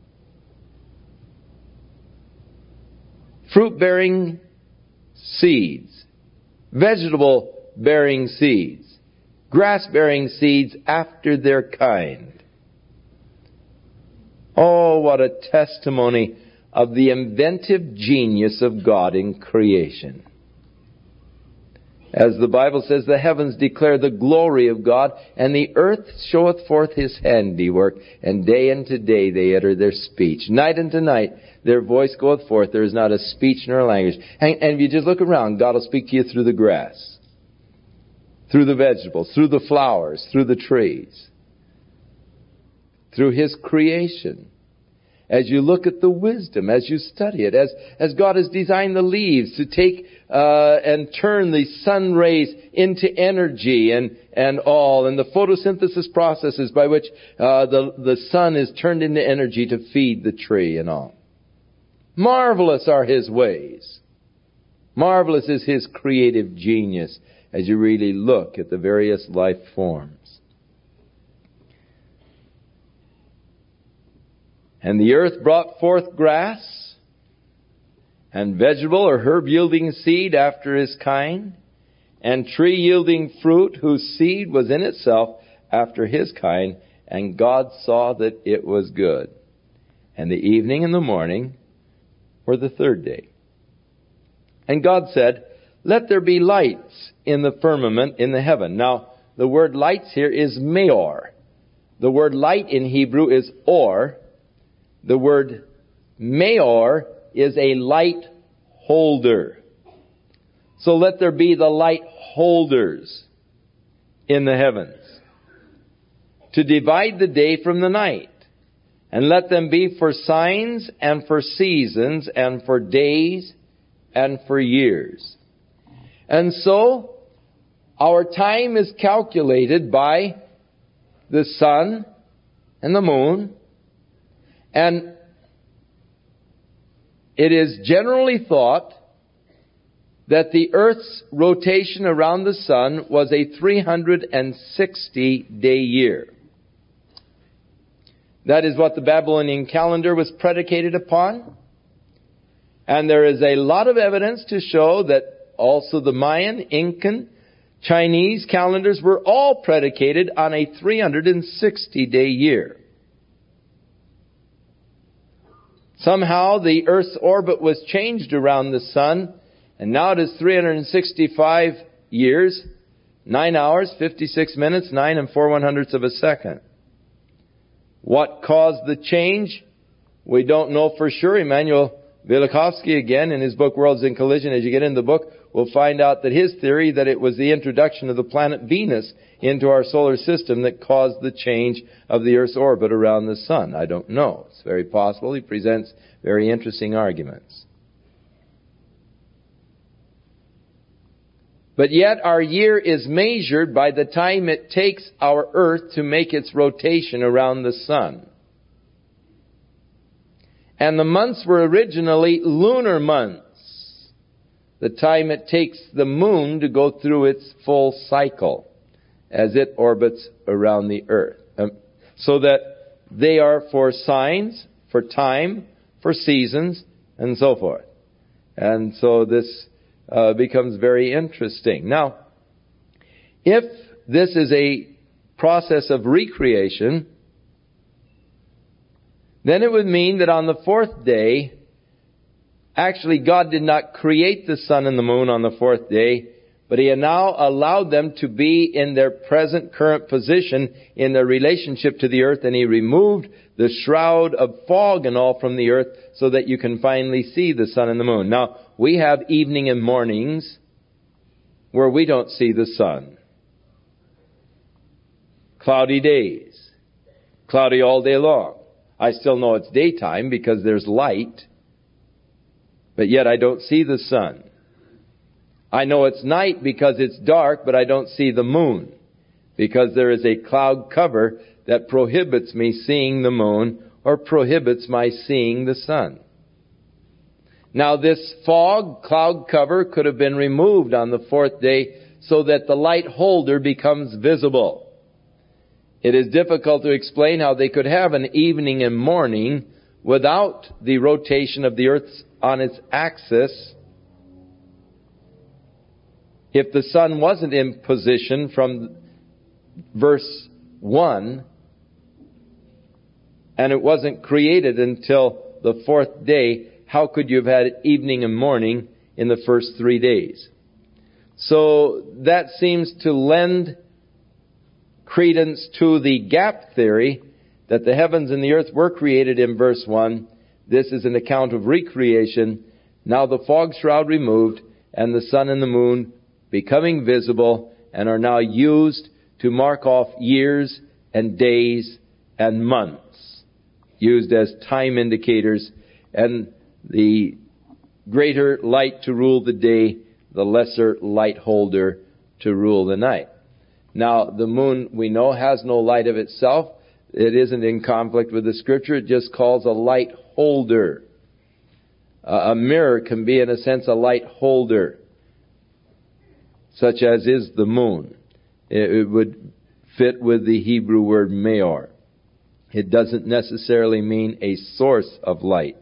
Speaker 1: Fruit-bearing seeds, vegetable-bearing seeds, grass-bearing seeds after their kind. Oh, what a testimony of the inventive genius of God in creation. As the Bible says, the heavens declare the glory of God, and the earth showeth forth His handiwork, and day unto day they utter their speech. Night unto night their voice goeth forth, there is not a speech nor a language. And, and if you just look around, God will speak to you through the grass, through the vegetables, through the flowers, through the trees, through His creation. As you look at the wisdom, as you study it, as, as God has designed the leaves to take uh, and turn the sun rays into energy and, and all, and the photosynthesis processes by which uh, the, the sun is turned into energy to feed the tree and all. Marvelous are His ways. Marvelous is His creative genius as you really look at the various life forms. And the earth brought forth grass, and vegetable or herb-yielding seed after his kind, and tree-yielding fruit whose seed was in itself after his kind. And God saw that it was good. And the evening and the morning were the third day. And God said, let there be lights in the firmament in the heaven. Now, the word lights here is meor. The word light in Hebrew is or. The word meor is a light holder. So let there be the light holders in the heavens to divide the day from the night. And let them be for signs and for seasons and for days and for years. And so our time is calculated by the sun and the moon. And it is generally thought that the Earth's rotation around the sun was a three hundred sixty day year. That is what the Babylonian calendar was predicated upon. And there is a lot of evidence to show that also the Mayan, Incan, Chinese calendars were all predicated on a three hundred sixty day year. Somehow the Earth's orbit was changed around the sun, and now it is three hundred sixty-five years, nine hours, fifty-six minutes, nine and four one hundredths of a second. What caused the change? We don't know for sure. Immanuel Velikovsky, again, in his book Worlds in Collision, as you get into the book, will find out that his theory that it was the introduction of the planet Venus into our solar system that caused the change of the Earth's orbit around the sun. I don't know. It's very possible. He presents very interesting arguments. But yet our year is measured by the time it takes our earth to make its rotation around the sun. And the months were originally lunar months, the time it takes the moon to go through its full cycle as it orbits around the earth. Um, so that they are for signs, for time, for seasons, and so forth. And so this uh, becomes very interesting. Now, if this is a process of recreation, then it would mean that on the fourth day, actually God did not create the sun and the moon on the fourth day, but He had now allowed them to be in their present current position in their relationship to the earth, and He removed the shroud of fog and all from the earth so that you can finally see the sun and the moon. Now, we have evening and mornings where we don't see the sun. Cloudy days. Cloudy all day long. I still know it's daytime because there's light, but yet I don't see the sun. I know it's night because it's dark, but I don't see the moon because there is a cloud cover that prohibits me seeing the moon or prohibits my seeing the sun. Now this fog, cloud cover could have been removed on the fourth day so that the light holder becomes visible. It is difficult to explain how they could have an evening and morning without the rotation of the earth on its axis if the sun wasn't in position from verse one, and it wasn't created until the fourth day. How could you have had evening and morning in the first three days? So that seems to lend credence to the gap theory that the heavens and the earth were created in verse one. This is an account of recreation. Now the fog shroud removed and the sun and the moon becoming visible and are now used to mark off years and days and months, used as time indicators, and the greater light to rule the day, the lesser light holder to rule the night. Now, the moon, we know, has no light of itself. It isn't in conflict with the Scripture. It just calls a light holder. Uh, a mirror can be, in a sense, a light holder, such as is the moon. It, it would fit with the Hebrew word meor. It doesn't necessarily mean a source of light.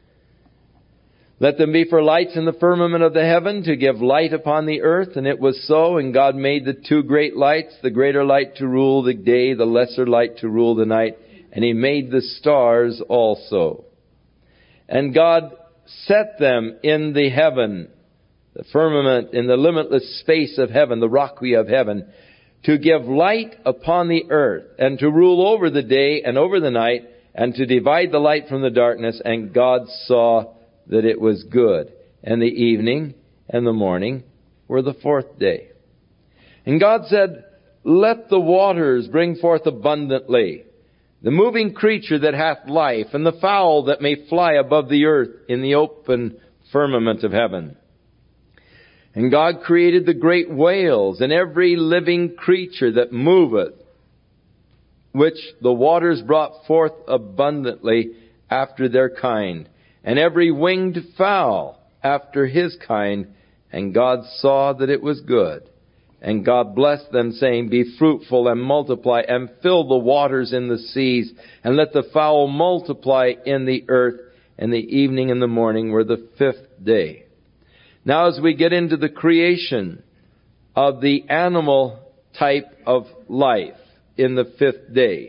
Speaker 1: Let them be for lights in the firmament of the heaven, to give light upon the earth. And it was so, and God made the two great lights, the greater light to rule the day, the lesser light to rule the night. And He made the stars also. And God set them in the heaven, the firmament, in the limitless space of heaven, the rockery of heaven, to give light upon the earth, and to rule over the day and over the night, and to divide the light from the darkness. And God saw that it was good. And the evening and the morning were the fourth day. And God said, let the waters bring forth abundantly the moving creature that hath life, and the fowl that may fly above the earth in the open firmament of heaven. And God created the great whales and every living creature that moveth, which the waters brought forth abundantly after their kind, and every winged fowl after his kind. And God saw that it was good. And God blessed them, saying, be fruitful and multiply, and fill the waters in the seas, and let the fowl multiply in the earth. And the evening and the morning were the fifth day. Now as we get into the creation of the animal type of life in the fifth day,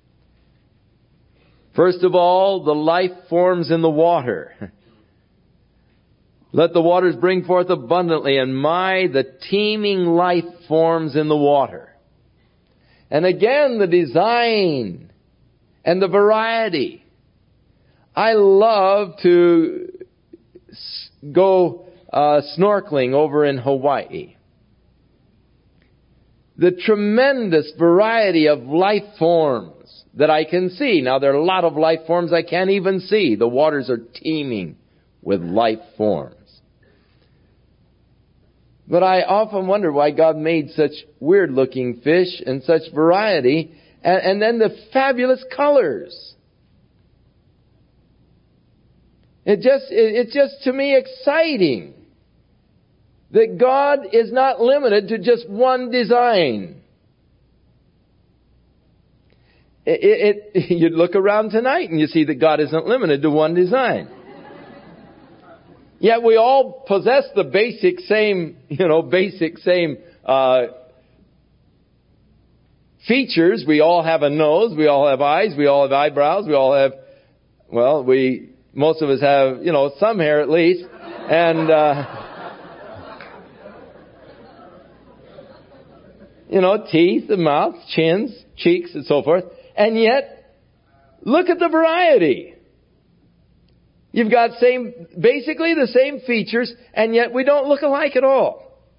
Speaker 1: first of all, the life forms in the water. Let the waters bring forth abundantly, and my, the teeming life forms in the water. And again, the design and the variety. I love to go uh, snorkeling over in Hawaii. The tremendous variety of life forms that I can see. Now, there are a lot of life forms I can't even see. The waters are teeming with life forms. But I often wonder why God made such weird-looking fish and such variety, and, and then the fabulous colors. It just, it, it's just, to me, exciting that God is not limited to just one design. It, it, you look around tonight and you see that God isn't limited to one design. Yet we all possess the basic same, you know, basic same uh, features. We all have a nose. We all have eyes. We all have eyebrows. We all have, well, we, most of us have, you know, some hair at least. And, uh, you know, teeth, the mouth, chins, cheeks, and so forth. And yet, look at the variety. You've got same, basically the same features, and yet we don't look alike at all.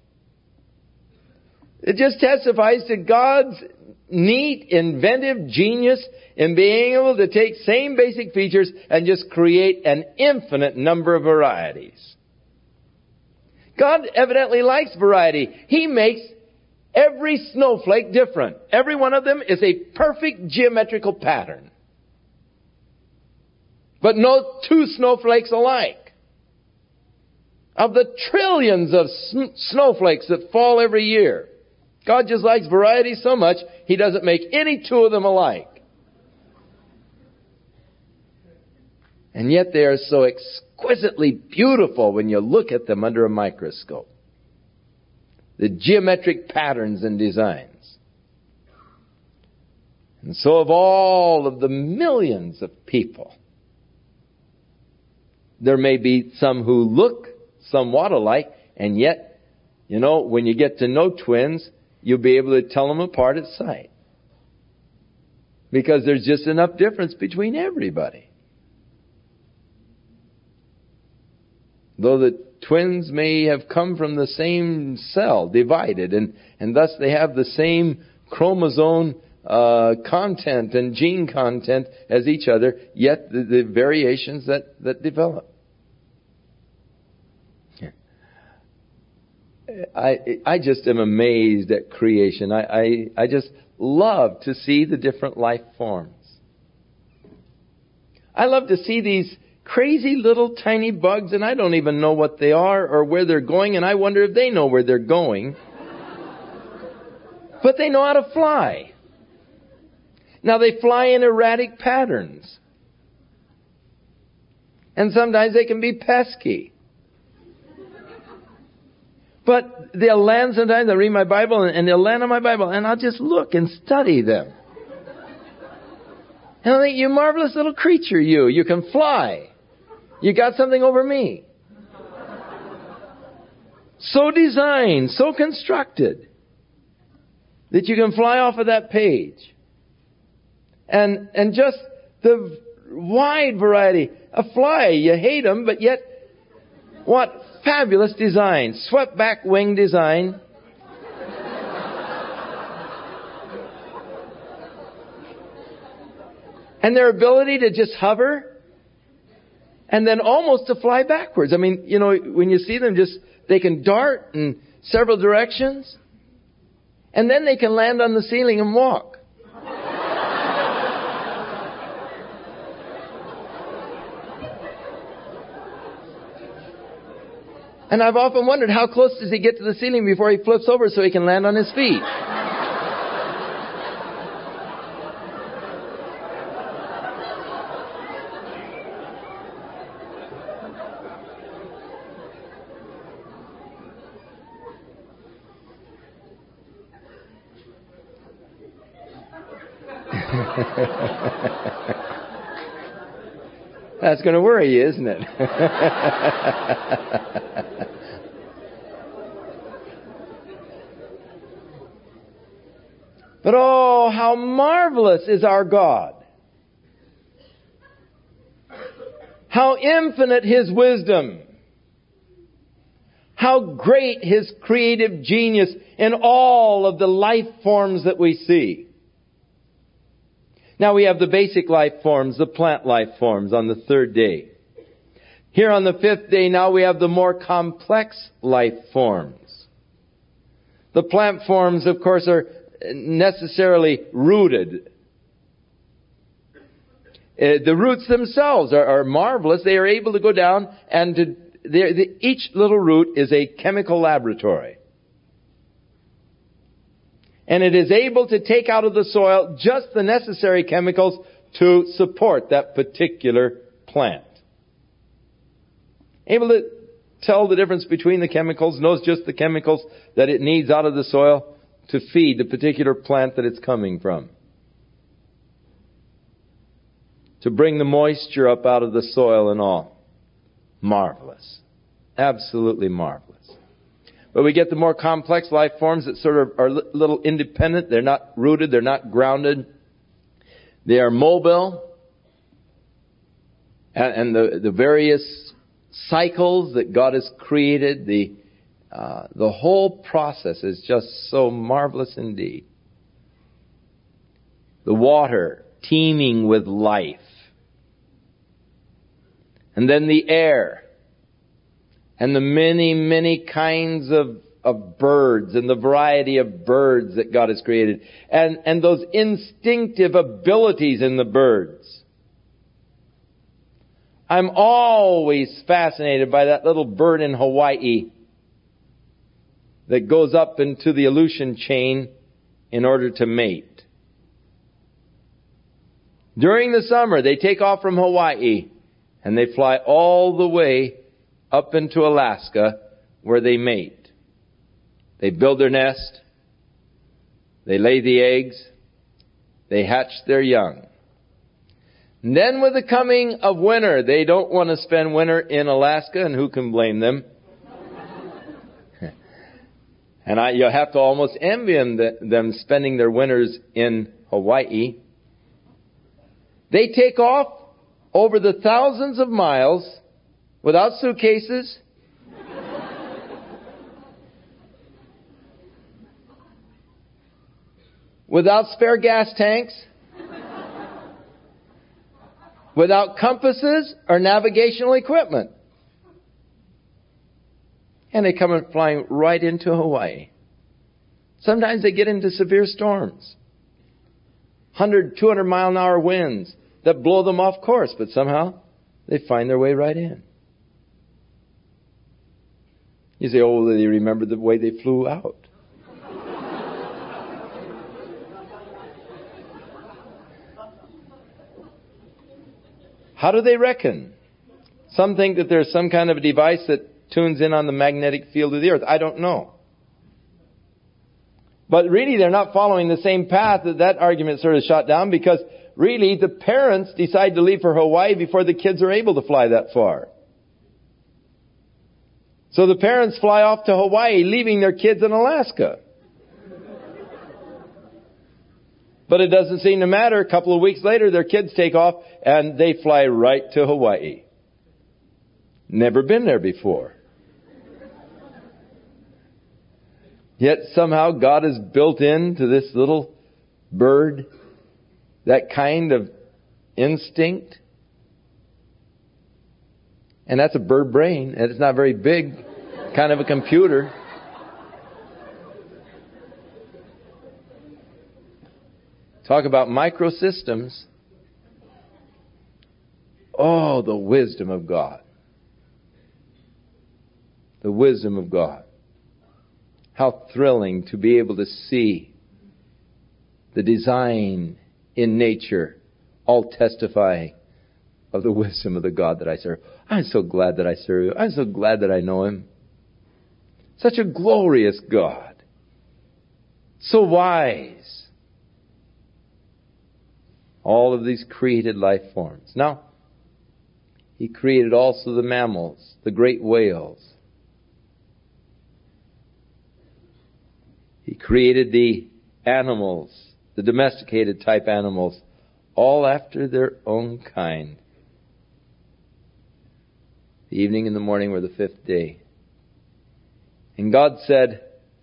Speaker 1: It just testifies to God's neat, inventive genius in being able to take same basic features and just create an infinite number of varieties. God evidently likes variety. He makes every snowflake different. Every one of them is a perfect geometrical pattern. But no two snowflakes alike. Of the trillions of sn- snowflakes that fall every year, God just likes variety so much, He doesn't make any two of them alike. And yet they are so exquisitely beautiful when you look at them under a microscope. The geometric patterns and designs. And so of all of the millions of people, there may be some who look somewhat alike, and yet, you know, when you get to know twins, you'll be able to tell them apart at sight. Because there's just enough difference between everybody. Though the twins may have come from the same cell, divided, and, and thus they have the same chromosome uh, content and gene content as each other, yet the, the variations that, that develop. I I just am amazed at creation. I, I, I just love to see the different life forms. I love to see these crazy little tiny bugs, and I don't even know what they are or where they're going, and I wonder if they know where they're going. But they know how to fly. Now they fly in erratic patterns. And sometimes they can be pesky. But they'll land sometimes, I read my Bible, and they'll land on my Bible, and I'll just look and study them. And I'll think, you marvelous little creature, you. You can fly. You got something over me. So designed, so constructed, that you can fly off of that page. And and just the wide variety. A fly, you hate them, but yet, what fabulous design. Swept back wing design. And their ability to just hover and then almost to fly backwards. I mean, you know, when you see them, just they can dart in several directions. And then they can land on the ceiling and walk. And I've often wondered, how close does he get to the ceiling before he flips over so he can land on his feet? That's going to worry you, isn't it? But oh, how marvelous is our God. How infinite His wisdom. How great His creative genius in all of the life forms that we see. Now we have the basic life forms, the plant life forms on the third day. Here on the fifth day now we have the more complex life forms. The plant forms, of course, are necessarily rooted. Uh, the roots themselves are, are marvelous. They are able to go down and to, the, each little root is a chemical laboratory. And it is able to take out of the soil just the necessary chemicals to support that particular plant. Able to tell the difference between the chemicals, knows just the chemicals that it needs out of the soil to feed the particular plant that it's coming from. To bring the moisture up out of the soil and all. Marvelous. Absolutely marvelous. But we get the more complex life forms that sort of are a little independent. They're not rooted. They're not grounded. They are mobile. And, and the, the various cycles that God has created, the, uh, the whole process is just so marvelous indeed. The water teeming with life. And then the air. And the many, many kinds of, of birds and the variety of birds that God has created. And, and those instinctive abilities in the birds. I'm always fascinated by that little bird in Hawaii that goes up into the Aleutian chain in order to mate. During the summer, they take off from Hawaii and they fly all the way up into Alaska where they mate. They build their nest. They lay the eggs. They hatch their young. And then with the coming of winter, they don't want to spend winter in Alaska, and who can blame them? And I, you'll have to almost envy them, them spending their winters in Hawaii. They take off over the thousands of miles without suitcases, without spare gas tanks, without compasses or navigational equipment. And they come flying right into Hawaii. Sometimes they get into severe storms. one hundred, two hundred mile an hour winds that blow them off course, but somehow they find their way right in. You say, oh, they remember the way they flew out. How do they reckon? Some think that there's some kind of a device that tunes in on the magnetic field of the earth. I don't know. But really, they're not following the same path. That that argument sort of shot down because really the parents decide to leave for Hawaii before the kids are able to fly that far. So the parents fly off to Hawaii, leaving their kids in Alaska. But it doesn't seem to matter. A couple of weeks later, their kids take off and they fly right to Hawaii. Never been there before. Yet somehow God has built into this little bird that kind of instinct. And that's a bird brain, and it's not very big, kind of a computer. Talk about microsystems. Oh, the wisdom of God. The wisdom of God. How thrilling to be able to see the design in nature, all testifying of the wisdom of the God that I serve. I'm so glad that I serve Him. I'm so glad that I know Him. Such a glorious God. So wise. All of these created life forms. Now, He created also the mammals, the great whales. He created the animals, the domesticated type animals, all after their own kind. The evening and the morning were the fifth day. And God said,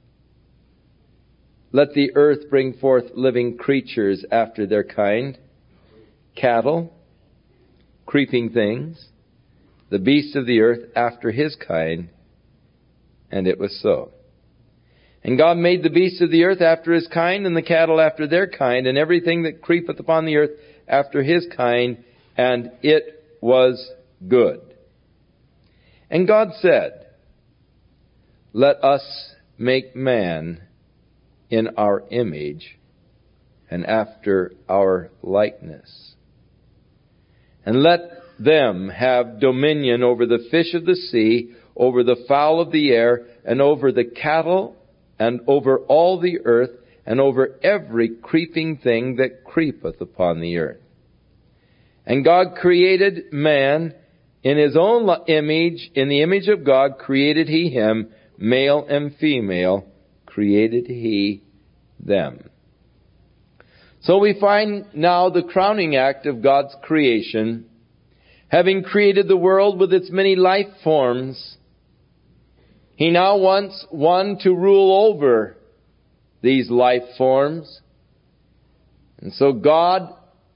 Speaker 1: let the earth bring forth living creatures after their kind, cattle, creeping things, the beasts of the earth after his kind, and it was so. And God made the beasts of the earth after his kind, and the cattle after their kind, and everything that creepeth upon the earth after his kind, and it was good. And God said, let us make man in our image and after our likeness. And let them have dominion over the fish of the sea, over the fowl of the air, and over the cattle, and over all the earth, and over every creeping thing that creepeth upon the earth. And God created man in his own image, in the image of God created he him, male and female created he them. So we find now the crowning act of God's creation. Having created the world with its many life forms, he now wants one to rule over these life forms. And so God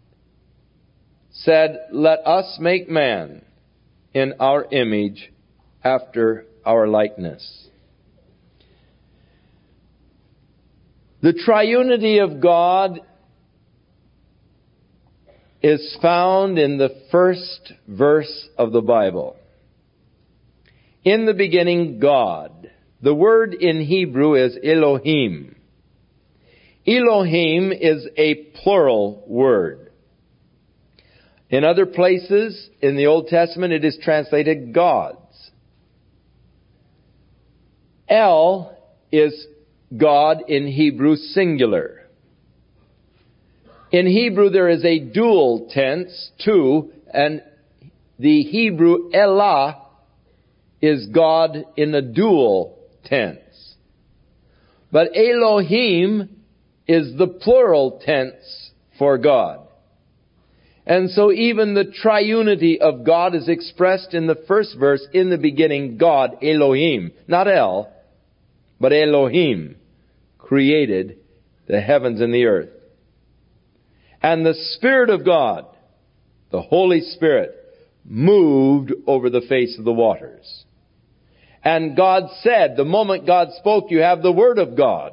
Speaker 1: said, let us make man in our image after our likeness. The triunity of God is found in the first verse of the Bible. In the beginning, God. The word in Hebrew is Elohim. Elohim is a plural word. In other places in the Old Testament, it is translated gods. El is God in Hebrew singular. In Hebrew, there is a dual tense, two, and the Hebrew Elah is God in a dual tense. But Elohim is the plural tense for God. And so even the triunity of God is expressed in the first verse, in the beginning, God, Elohim, not El, but Elohim, created the heavens and the earth. And the Spirit of God, the Holy Spirit, moved over the face of the waters. And God said, the moment God spoke, you have the Word of God.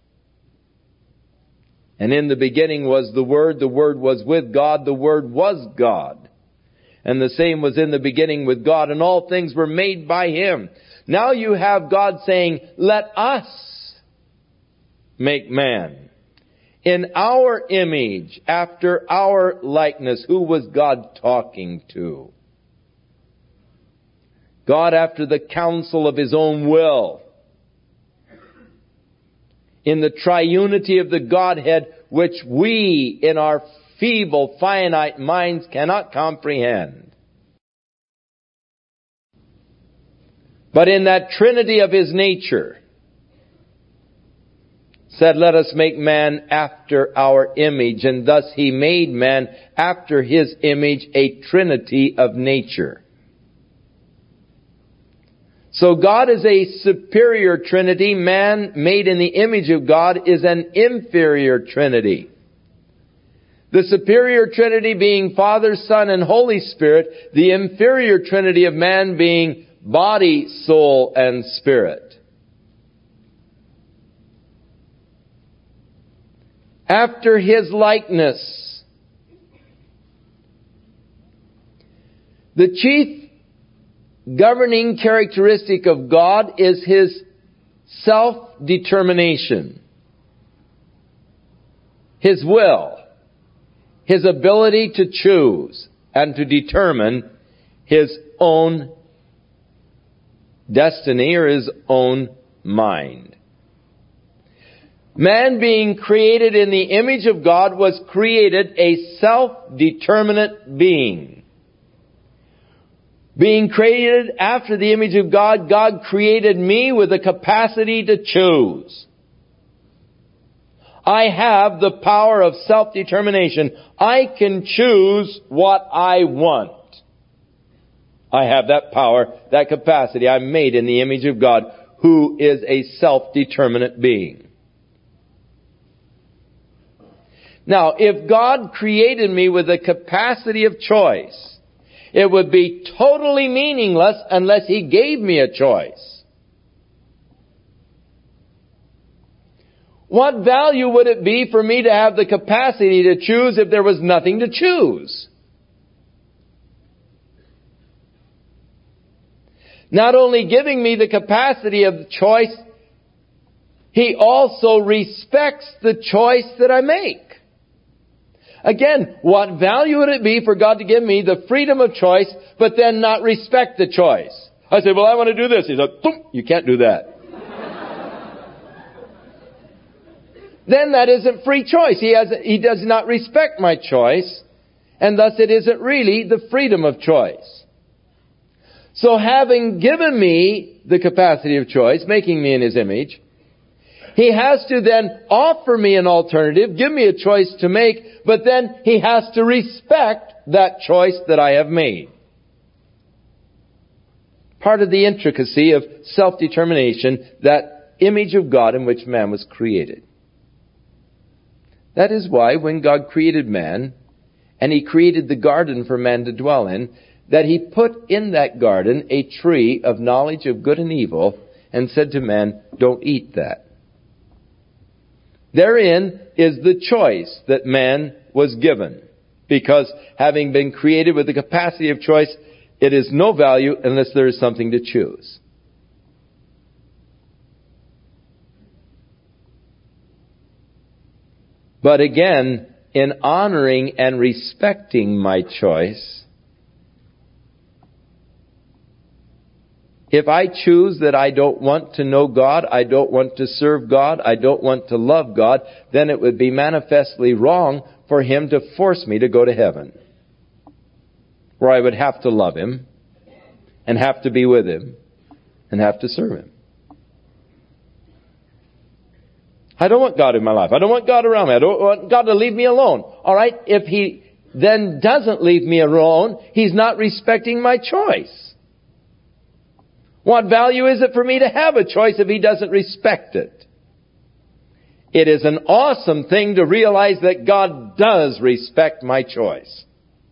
Speaker 1: And in the beginning was the Word, the Word was with God, the Word was God. And the same was in the beginning with God, and all things were made by Him. Now you have God saying, let us make man in our image, after our likeness. Who was God talking to? God after the counsel of His own will. In the triunity of the Godhead, which we in our feeble, finite minds cannot comprehend. But in that trinity of His nature, said, let us make man after our image. And thus He made man after His image, a trinity of nature. So God is a superior trinity. Man made in the image of God is an inferior trinity. The superior trinity being Father, Son, and Holy Spirit. The inferior trinity of man being body, soul, and spirit. After His likeness. The chief governing characteristic of God is His self-determination. His will. His ability to choose and to determine His own destiny or His own mind. Man, being created in the image of God, was created a self-determinate being. Being created after the image of God, God created me with the capacity to choose. I have the power of self-determination. I can choose what I want. I have that power, that capacity. I'm made in the image of God, who is a self-determinate being. Now, if God created me with the capacity of choice, it would be totally meaningless unless He gave me a choice. What value would it be for me to have the capacity to choose if there was nothing to choose? Not only giving me the capacity of choice, He also respects the choice that I make. Again, what value would it be for God to give me the freedom of choice, but then not respect the choice? I say, well, I want to do this. He said, you can't do that. Then that isn't free choice. He has, he does not respect my choice, and thus it isn't really the freedom of choice. So having given me the capacity of choice, making me in His image, He has to then offer me an alternative, give me a choice to make, but then He has to respect that choice that I have made. Part of the intricacy of self-determination, that image of God in which man was created. That is why when God created man, and He created the garden for man to dwell in, that He put in that garden a tree of knowledge of good and evil, and said to man, don't eat that. Therein is the choice that man was given. Because having been created with the capacity of choice, it is no value unless there is something to choose. But again, in honoring and respecting my choice, if I choose that I don't want to know God, I don't want to serve God, I don't want to love God, then it would be manifestly wrong for Him to force me to go to heaven, where I would have to love Him, and have to be with Him, and have to serve Him. I don't want God in my life. I don't want God around me. I don't want God to leave me alone. All right, if He then doesn't leave me alone, He's not respecting my choice. What value is it for me to have a choice if He doesn't respect it? It is an awesome thing to realize that God does respect my choice.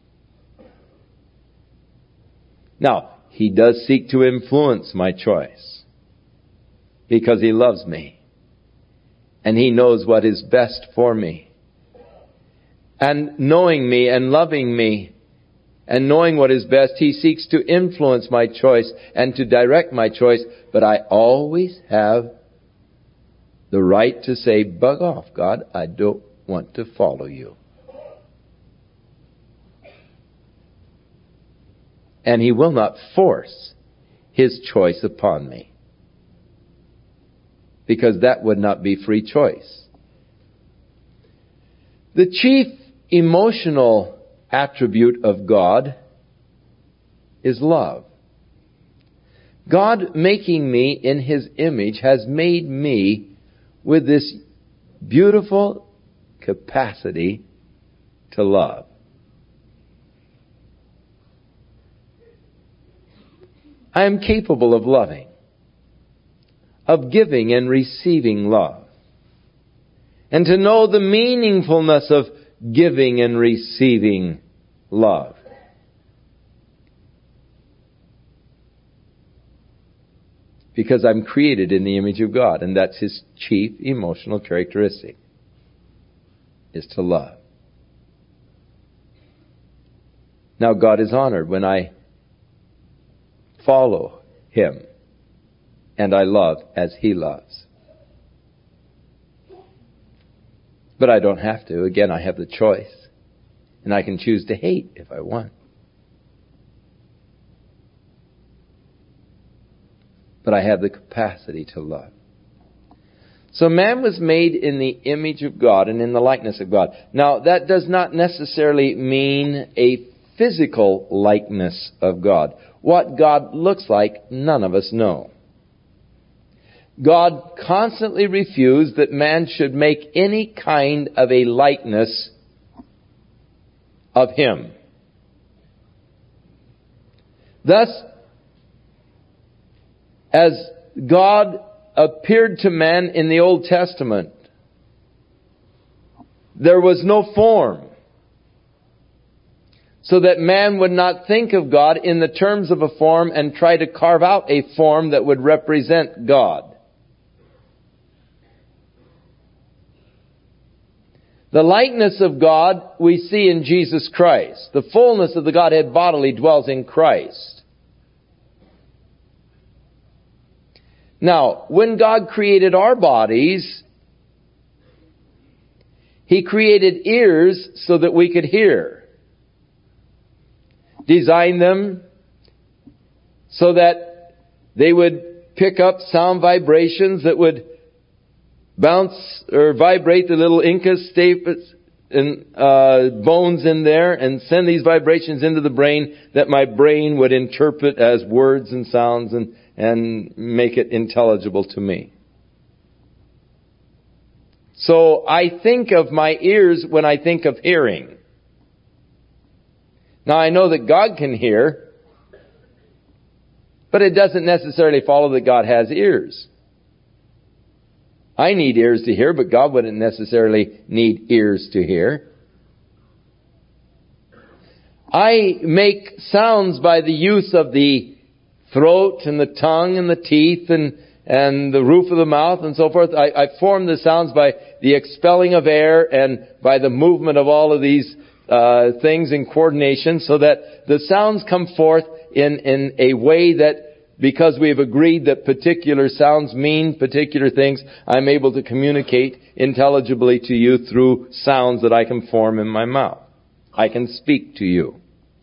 Speaker 1: Now, He does seek to influence my choice because He loves me and He knows what is best for me. And knowing me and loving me and knowing what is best, He seeks to influence my choice and to direct my choice. But I always have the right to say, bug off, God, I don't want to follow you. And He will not force His choice upon me, because that would not be free choice. The chief emotional attribute of God is love. God, making me in His image, has made me with this beautiful capacity to love. I am capable of loving, of giving and receiving love, and to know the meaningfulness of giving and receiving love. Because I'm created in the image of God, and that's His chief emotional characteristic, is to love. Now, God is honored when I follow Him and I love as He loves. But I don't have to. Again, I have the choice. And I can choose to hate if I want. But I have the capacity to love. So man was made in the image of God and in the likeness of God. Now, that does not necessarily mean a physical likeness of God. What God looks like, none of us know. God constantly refused that man should make any kind of a likeness of Him. Thus, as God appeared to man in the Old Testament, there was no form, so that man would not think of God in the terms of a form and try to carve out a form that would represent God. The likeness of God we see in Jesus Christ. The fullness of the Godhead bodily dwells in Christ. Now, when God created our bodies, He created ears so that we could hear. Designed them so that they would pick up sound vibrations that would bounce or vibrate the little incus stapes and uh, bones in there and send these vibrations into the brain that my brain would interpret as words and sounds and, and make it intelligible to me. So I think of my ears when I think of hearing. Now I know that God can hear, but it doesn't necessarily follow that God has ears. I need ears to hear, but God wouldn't necessarily need ears to hear. I make sounds by the use of the throat and the tongue and the teeth and, and the roof of the mouth and so forth. I, I form the sounds by the expelling of air and by the movement of all of these uh, things in coordination so that the sounds come forth in, in a way that, because we've agreed that particular sounds mean particular things, I'm able to communicate intelligibly to you through sounds that I can form in my mouth. I can speak to you.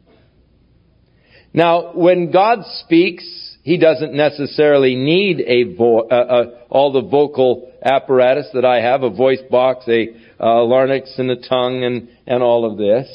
Speaker 1: Now, when God speaks, He doesn't necessarily need a vo- uh, uh, all the vocal apparatus that I have, a voice box, a uh, larynx and a tongue and, and all of this.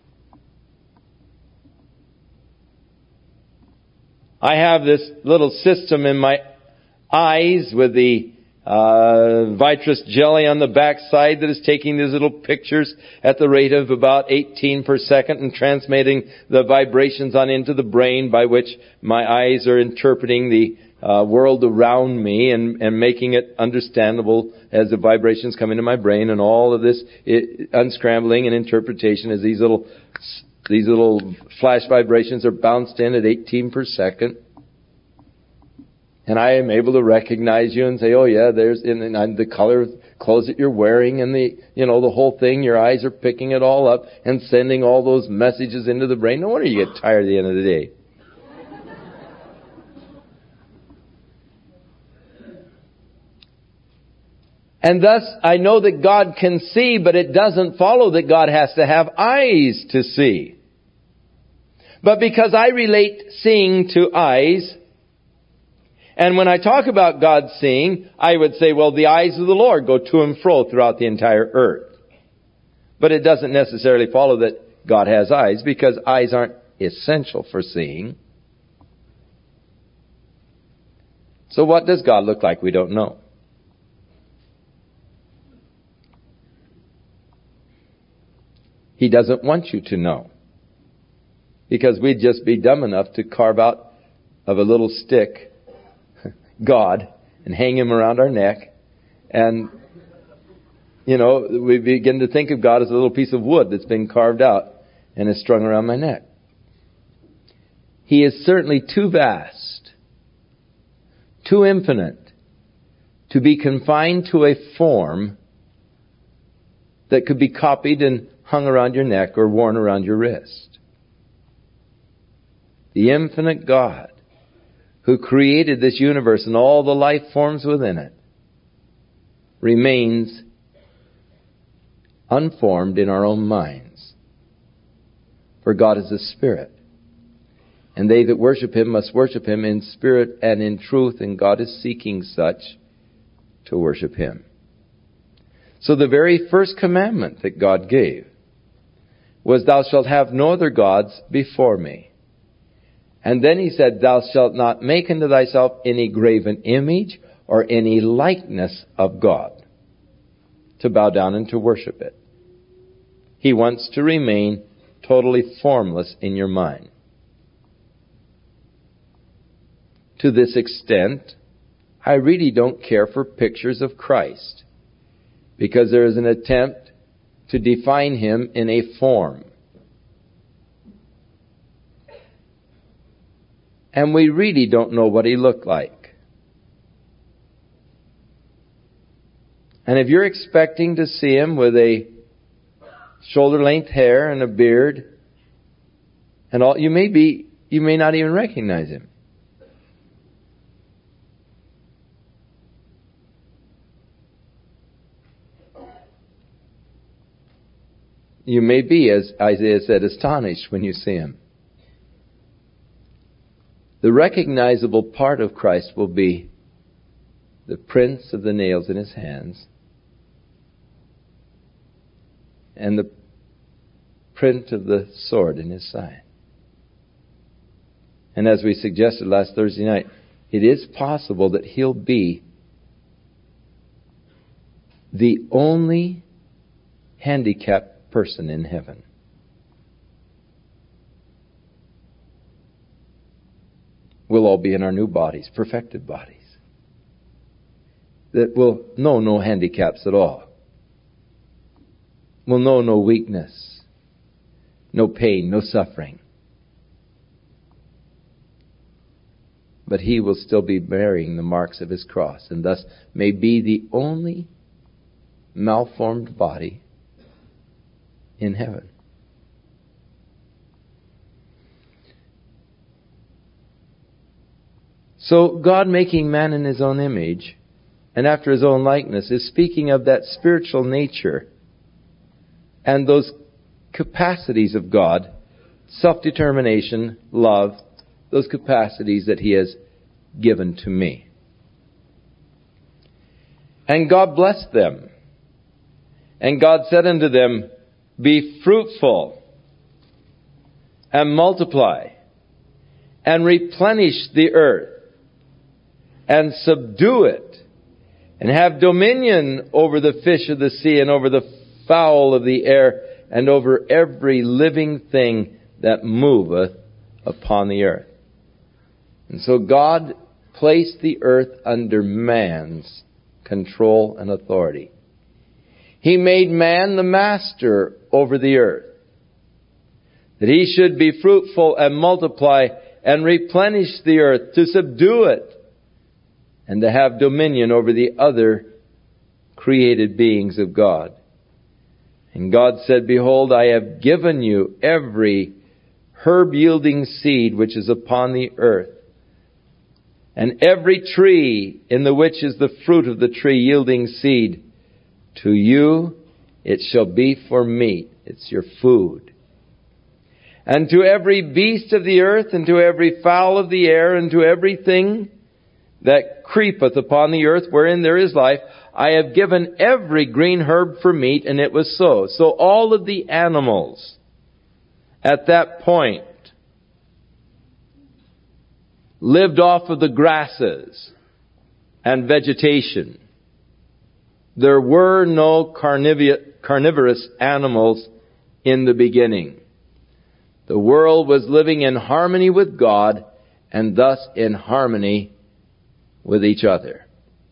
Speaker 1: I have this little system in my eyes with the uh, vitreous jelly on the backside that is taking these little pictures at the rate of about eighteen per second and transmitting the vibrations on into the brain by which my eyes are interpreting the uh, world around me and, and making it understandable as the vibrations come into my brain, and all of this it, unscrambling and interpretation as these little These little flash vibrations are bounced in at eighteen per second. And I am able to recognize you and say, oh yeah, there's in the color of clothes that you're wearing and the, you know, the whole thing. Your eyes are picking it all up and sending all those messages into the brain. No wonder you get tired at the end of the day. And thus, I know that God can see, but it doesn't follow that God has to have eyes to see. But because I relate seeing to eyes, and when I talk about God seeing, I would say, well, the eyes of the Lord go to and fro throughout the entire earth. But it doesn't necessarily follow that God has eyes, because eyes aren't essential for seeing. So what does God look like? We don't know. He doesn't want you to know. Because we'd just be dumb enough to carve out of a little stick God and hang Him around our neck. And, you know, we begin to think of God as a little piece of wood that's been carved out and is strung around my neck. He is certainly too vast, too infinite, to be confined to a form that could be copied and hung around your neck or worn around your wrist. The infinite God who created this universe and all the life forms within it remains unformed in our own minds. For God is a spirit, and they that worship Him must worship Him in spirit and in truth, and God is seeking such to worship Him. So the very first commandment that God gave was, thou shalt have no other gods before me. And then He said, thou shalt not make unto thyself any graven image or any likeness of God, to bow down and to worship it. He wants to remain totally formless in your mind. To this extent, I really don't care for pictures of Christ, because there is an attempt to define Him in a form. And we really don't know what He looked like. And if you're expecting to see Him with a shoulder-length hair and a beard, and all. You may be, you may not even recognize him. You may be, as Isaiah said, astonished when you see him. The recognizable part of Christ will be the prints of the nails in his hands and the print of the sword in his side. And as we suggested last Thursday night, it is possible that he'll be the only handicapped person in heaven. We'll all be in our new bodies, perfected bodies, that will know no handicaps at all. Will know no weakness, no pain, no suffering. But he will still be bearing the marks of his cross, and thus may be the only malformed body in heaven. So God, making man in his own image and after his own likeness, is speaking of that spiritual nature and those capacities of God, self-determination, love, those capacities that he has given to me. And God blessed them. And God said unto them, be fruitful and multiply and replenish the earth and subdue it and have dominion over the fish of the sea and over the fowl of the air and over every living thing that moveth upon the earth. And so God placed the earth under man's control and authority. He made man the master over the earth, that he should be fruitful and multiply and replenish the earth, to subdue it, and to have dominion over the other created beings of God. And God said, behold, I have given you every herb-yielding seed which is upon the earth, and every tree in the which is the fruit of the tree yielding seed. To you it shall be for meat. It's your food. And to every beast of the earth, and to every fowl of the air, and to everything that creepeth upon the earth wherein there is life, I have given every green herb for meat, and it was so. So all of the animals at that point lived off of the grasses and vegetation. There were no carnivorous animals in the beginning. The world was living in harmony with God, and thus in harmony with each other.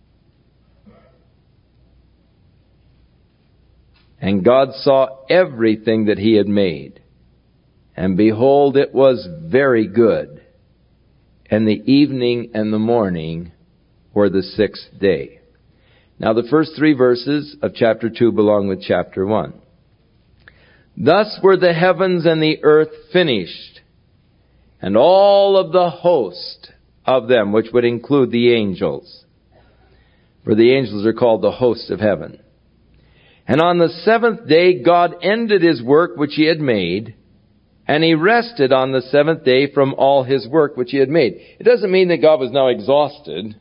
Speaker 1: And God saw everything that he had made, and behold, it was very good. And the evening and the morning were the sixth day. Now the first three verses of chapter two belong with chapter one. Thus were the heavens and the earth finished, and all of the host of them, which would include the angels. For the angels are called the host of heaven. And on the seventh day God ended his work which he had made, and he rested on the seventh day from all his work which he had made. It doesn't mean that God was now exhausted.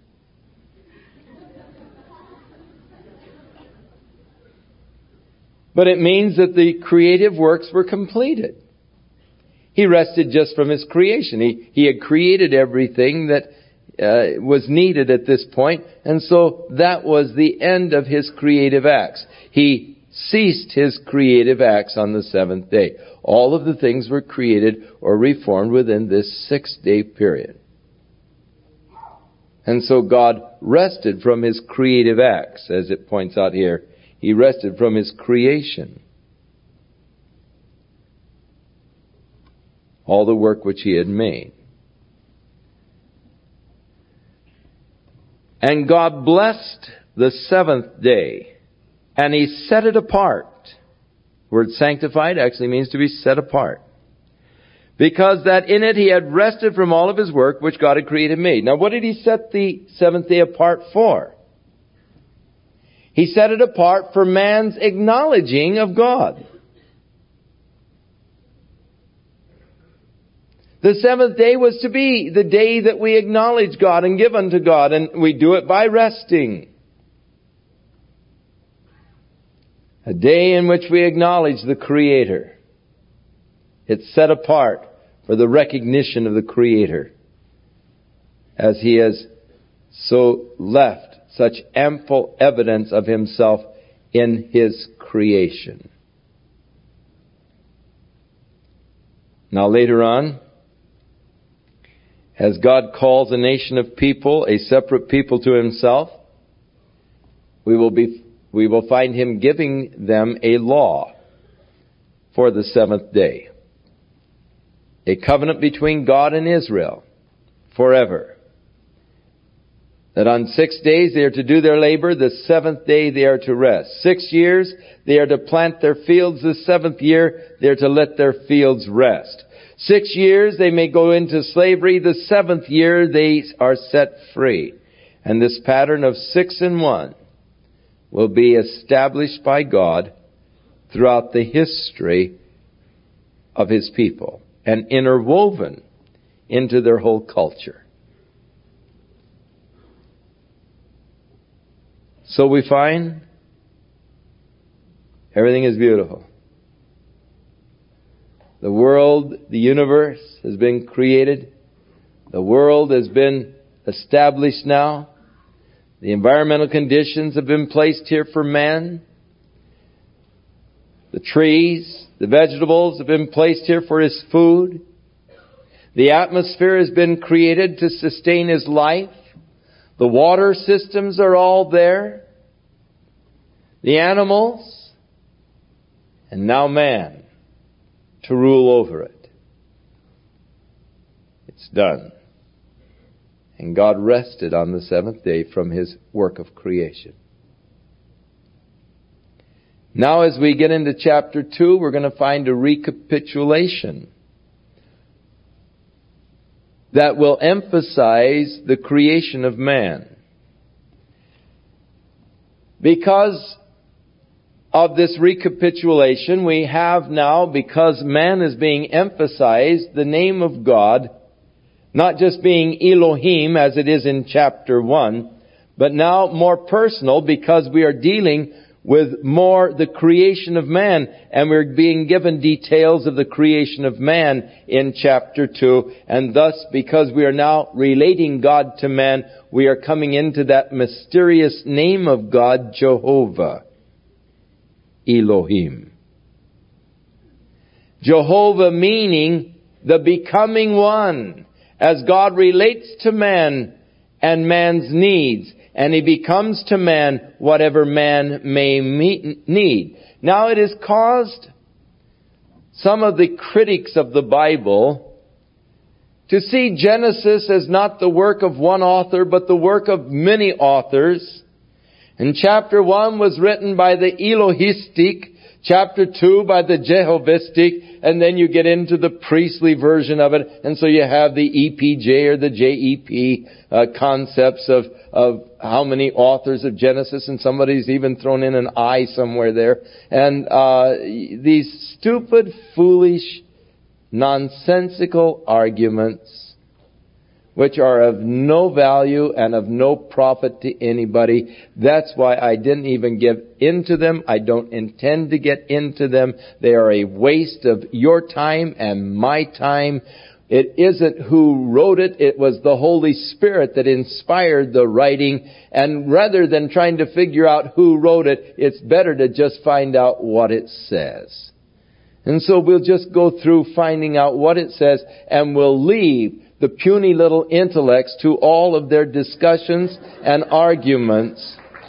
Speaker 1: But it means that the creative works were completed. He rested just from his creation. He, he had created everything that uh, was needed at this point, and so that was the end of his creative acts. He ceased his creative acts on the seventh day. All of the things were created or reformed within this six-day period. And so God rested from his creative acts, as it points out here. He rested from his creation. All the work which he had made. And God blessed the seventh day, and he set it apart, The word sanctified actually means to be set apart. Because that in it he had rested from all of his work which God had created and made. Now what did he set the seventh day apart for? He set it apart for man's acknowledging of God. The seventh day was to be the day that we acknowledge God and give unto God, and we do it by resting. A day in which we acknowledge the Creator. It's set apart for the recognition of the Creator, as He has so left such ample evidence of Himself in His creation. Now later on, as God calls a nation of people, a separate people to Himself, we will be, we will find Him giving them a law for the seventh day. A covenant between God and Israel forever. That on six days they are to do their labor, the seventh day they are to rest. Six years they are to plant their fields, the seventh year they are to let their fields rest. Six years they may go into slavery, the seventh year they are set free. And this pattern of six and one will be established by God throughout the history of His people and interwoven into their whole culture. So we find everything is beautiful. The world, the universe has been created. The world has been established now. The environmental conditions have been placed here for man. The trees, the vegetables have been placed here for his food. The atmosphere has been created to sustain his life. The water systems are all there. The animals. And now man to rule over it. It's done. And God rested on the seventh day from His work of creation. Now as we get into chapter two, we're going to find a recapitulation that will emphasize the creation of man. Because of this recapitulation, we have now, because man is being emphasized, the name of God, not just being Elohim as it is in chapter one, but now more personal because we are dealing with more the creation of man, and we're being given details of the creation of man in chapter two, and thus because we are now relating God to man, we are coming into that mysterious name of God, Jehovah, Elohim. Jehovah meaning the becoming one, as God relates to man and man's needs, and He becomes to man whatever man may meet, need. Now it has caused some of the critics of the Bible to see Genesis as not the work of one author, but the work of many authors. And chapter one was written by the Elohistic, chapter two by the Jehovistic, and then you get into the priestly version of it, and so you have the E P J or the J E P uh, concepts of, of how many authors of Genesis, and somebody's even thrown in an I somewhere there. And uh, these stupid, foolish, nonsensical arguments which are of no value and of no profit to anybody. That's why I didn't even give into them. I don't intend to get into them. They are a waste of your time and my time. It isn't who wrote it. It was the Holy Spirit that inspired the writing. And rather than trying to figure out who wrote it, it's better to just find out what it says. And so we'll just go through finding out what it says, and we'll leave the puny little intellects to all of their discussions and arguments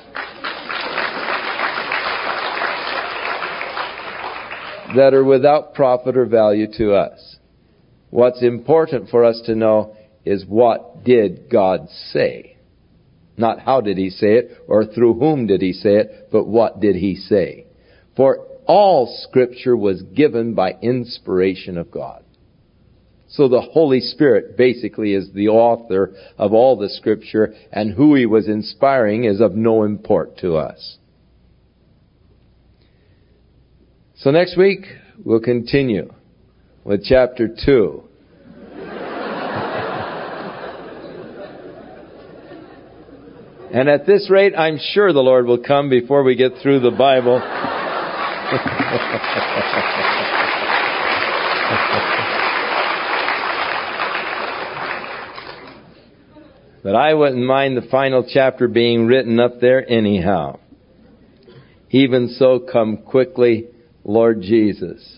Speaker 1: that are without profit or value to us. What's important for us to know is, what did God say? Not how did He say it or through whom did He say it, but what did He say? For all Scripture was given by inspiration of God. So the Holy Spirit basically is the author of all the Scripture, and who He was inspiring is of no import to us. So next week, we'll continue with chapter two. And at this rate, I'm sure the Lord will come before we get through the Bible. But I wouldn't mind the final chapter being written up there anyhow. Even so, come quickly, Lord Jesus.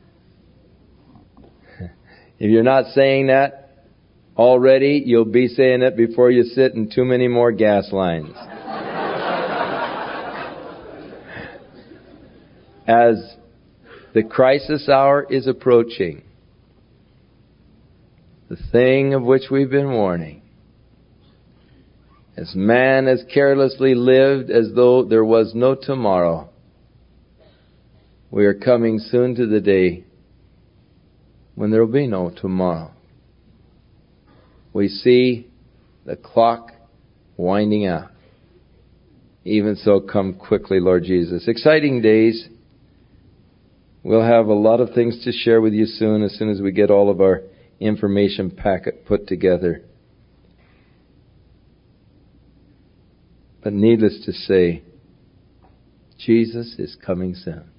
Speaker 1: If you're not saying that already, you'll be saying it before you sit in too many more gas lines. As the crisis hour is approaching, the thing of which we've been warning, as man has carelessly lived as though there was no tomorrow, we are coming soon to the day when there will be no tomorrow. We see the clock winding out. Even so, come quickly, Lord Jesus. Exciting days. We'll have a lot of things to share with you soon, as soon as we get all of our information packet put together. But needless to say, Jesus is coming soon.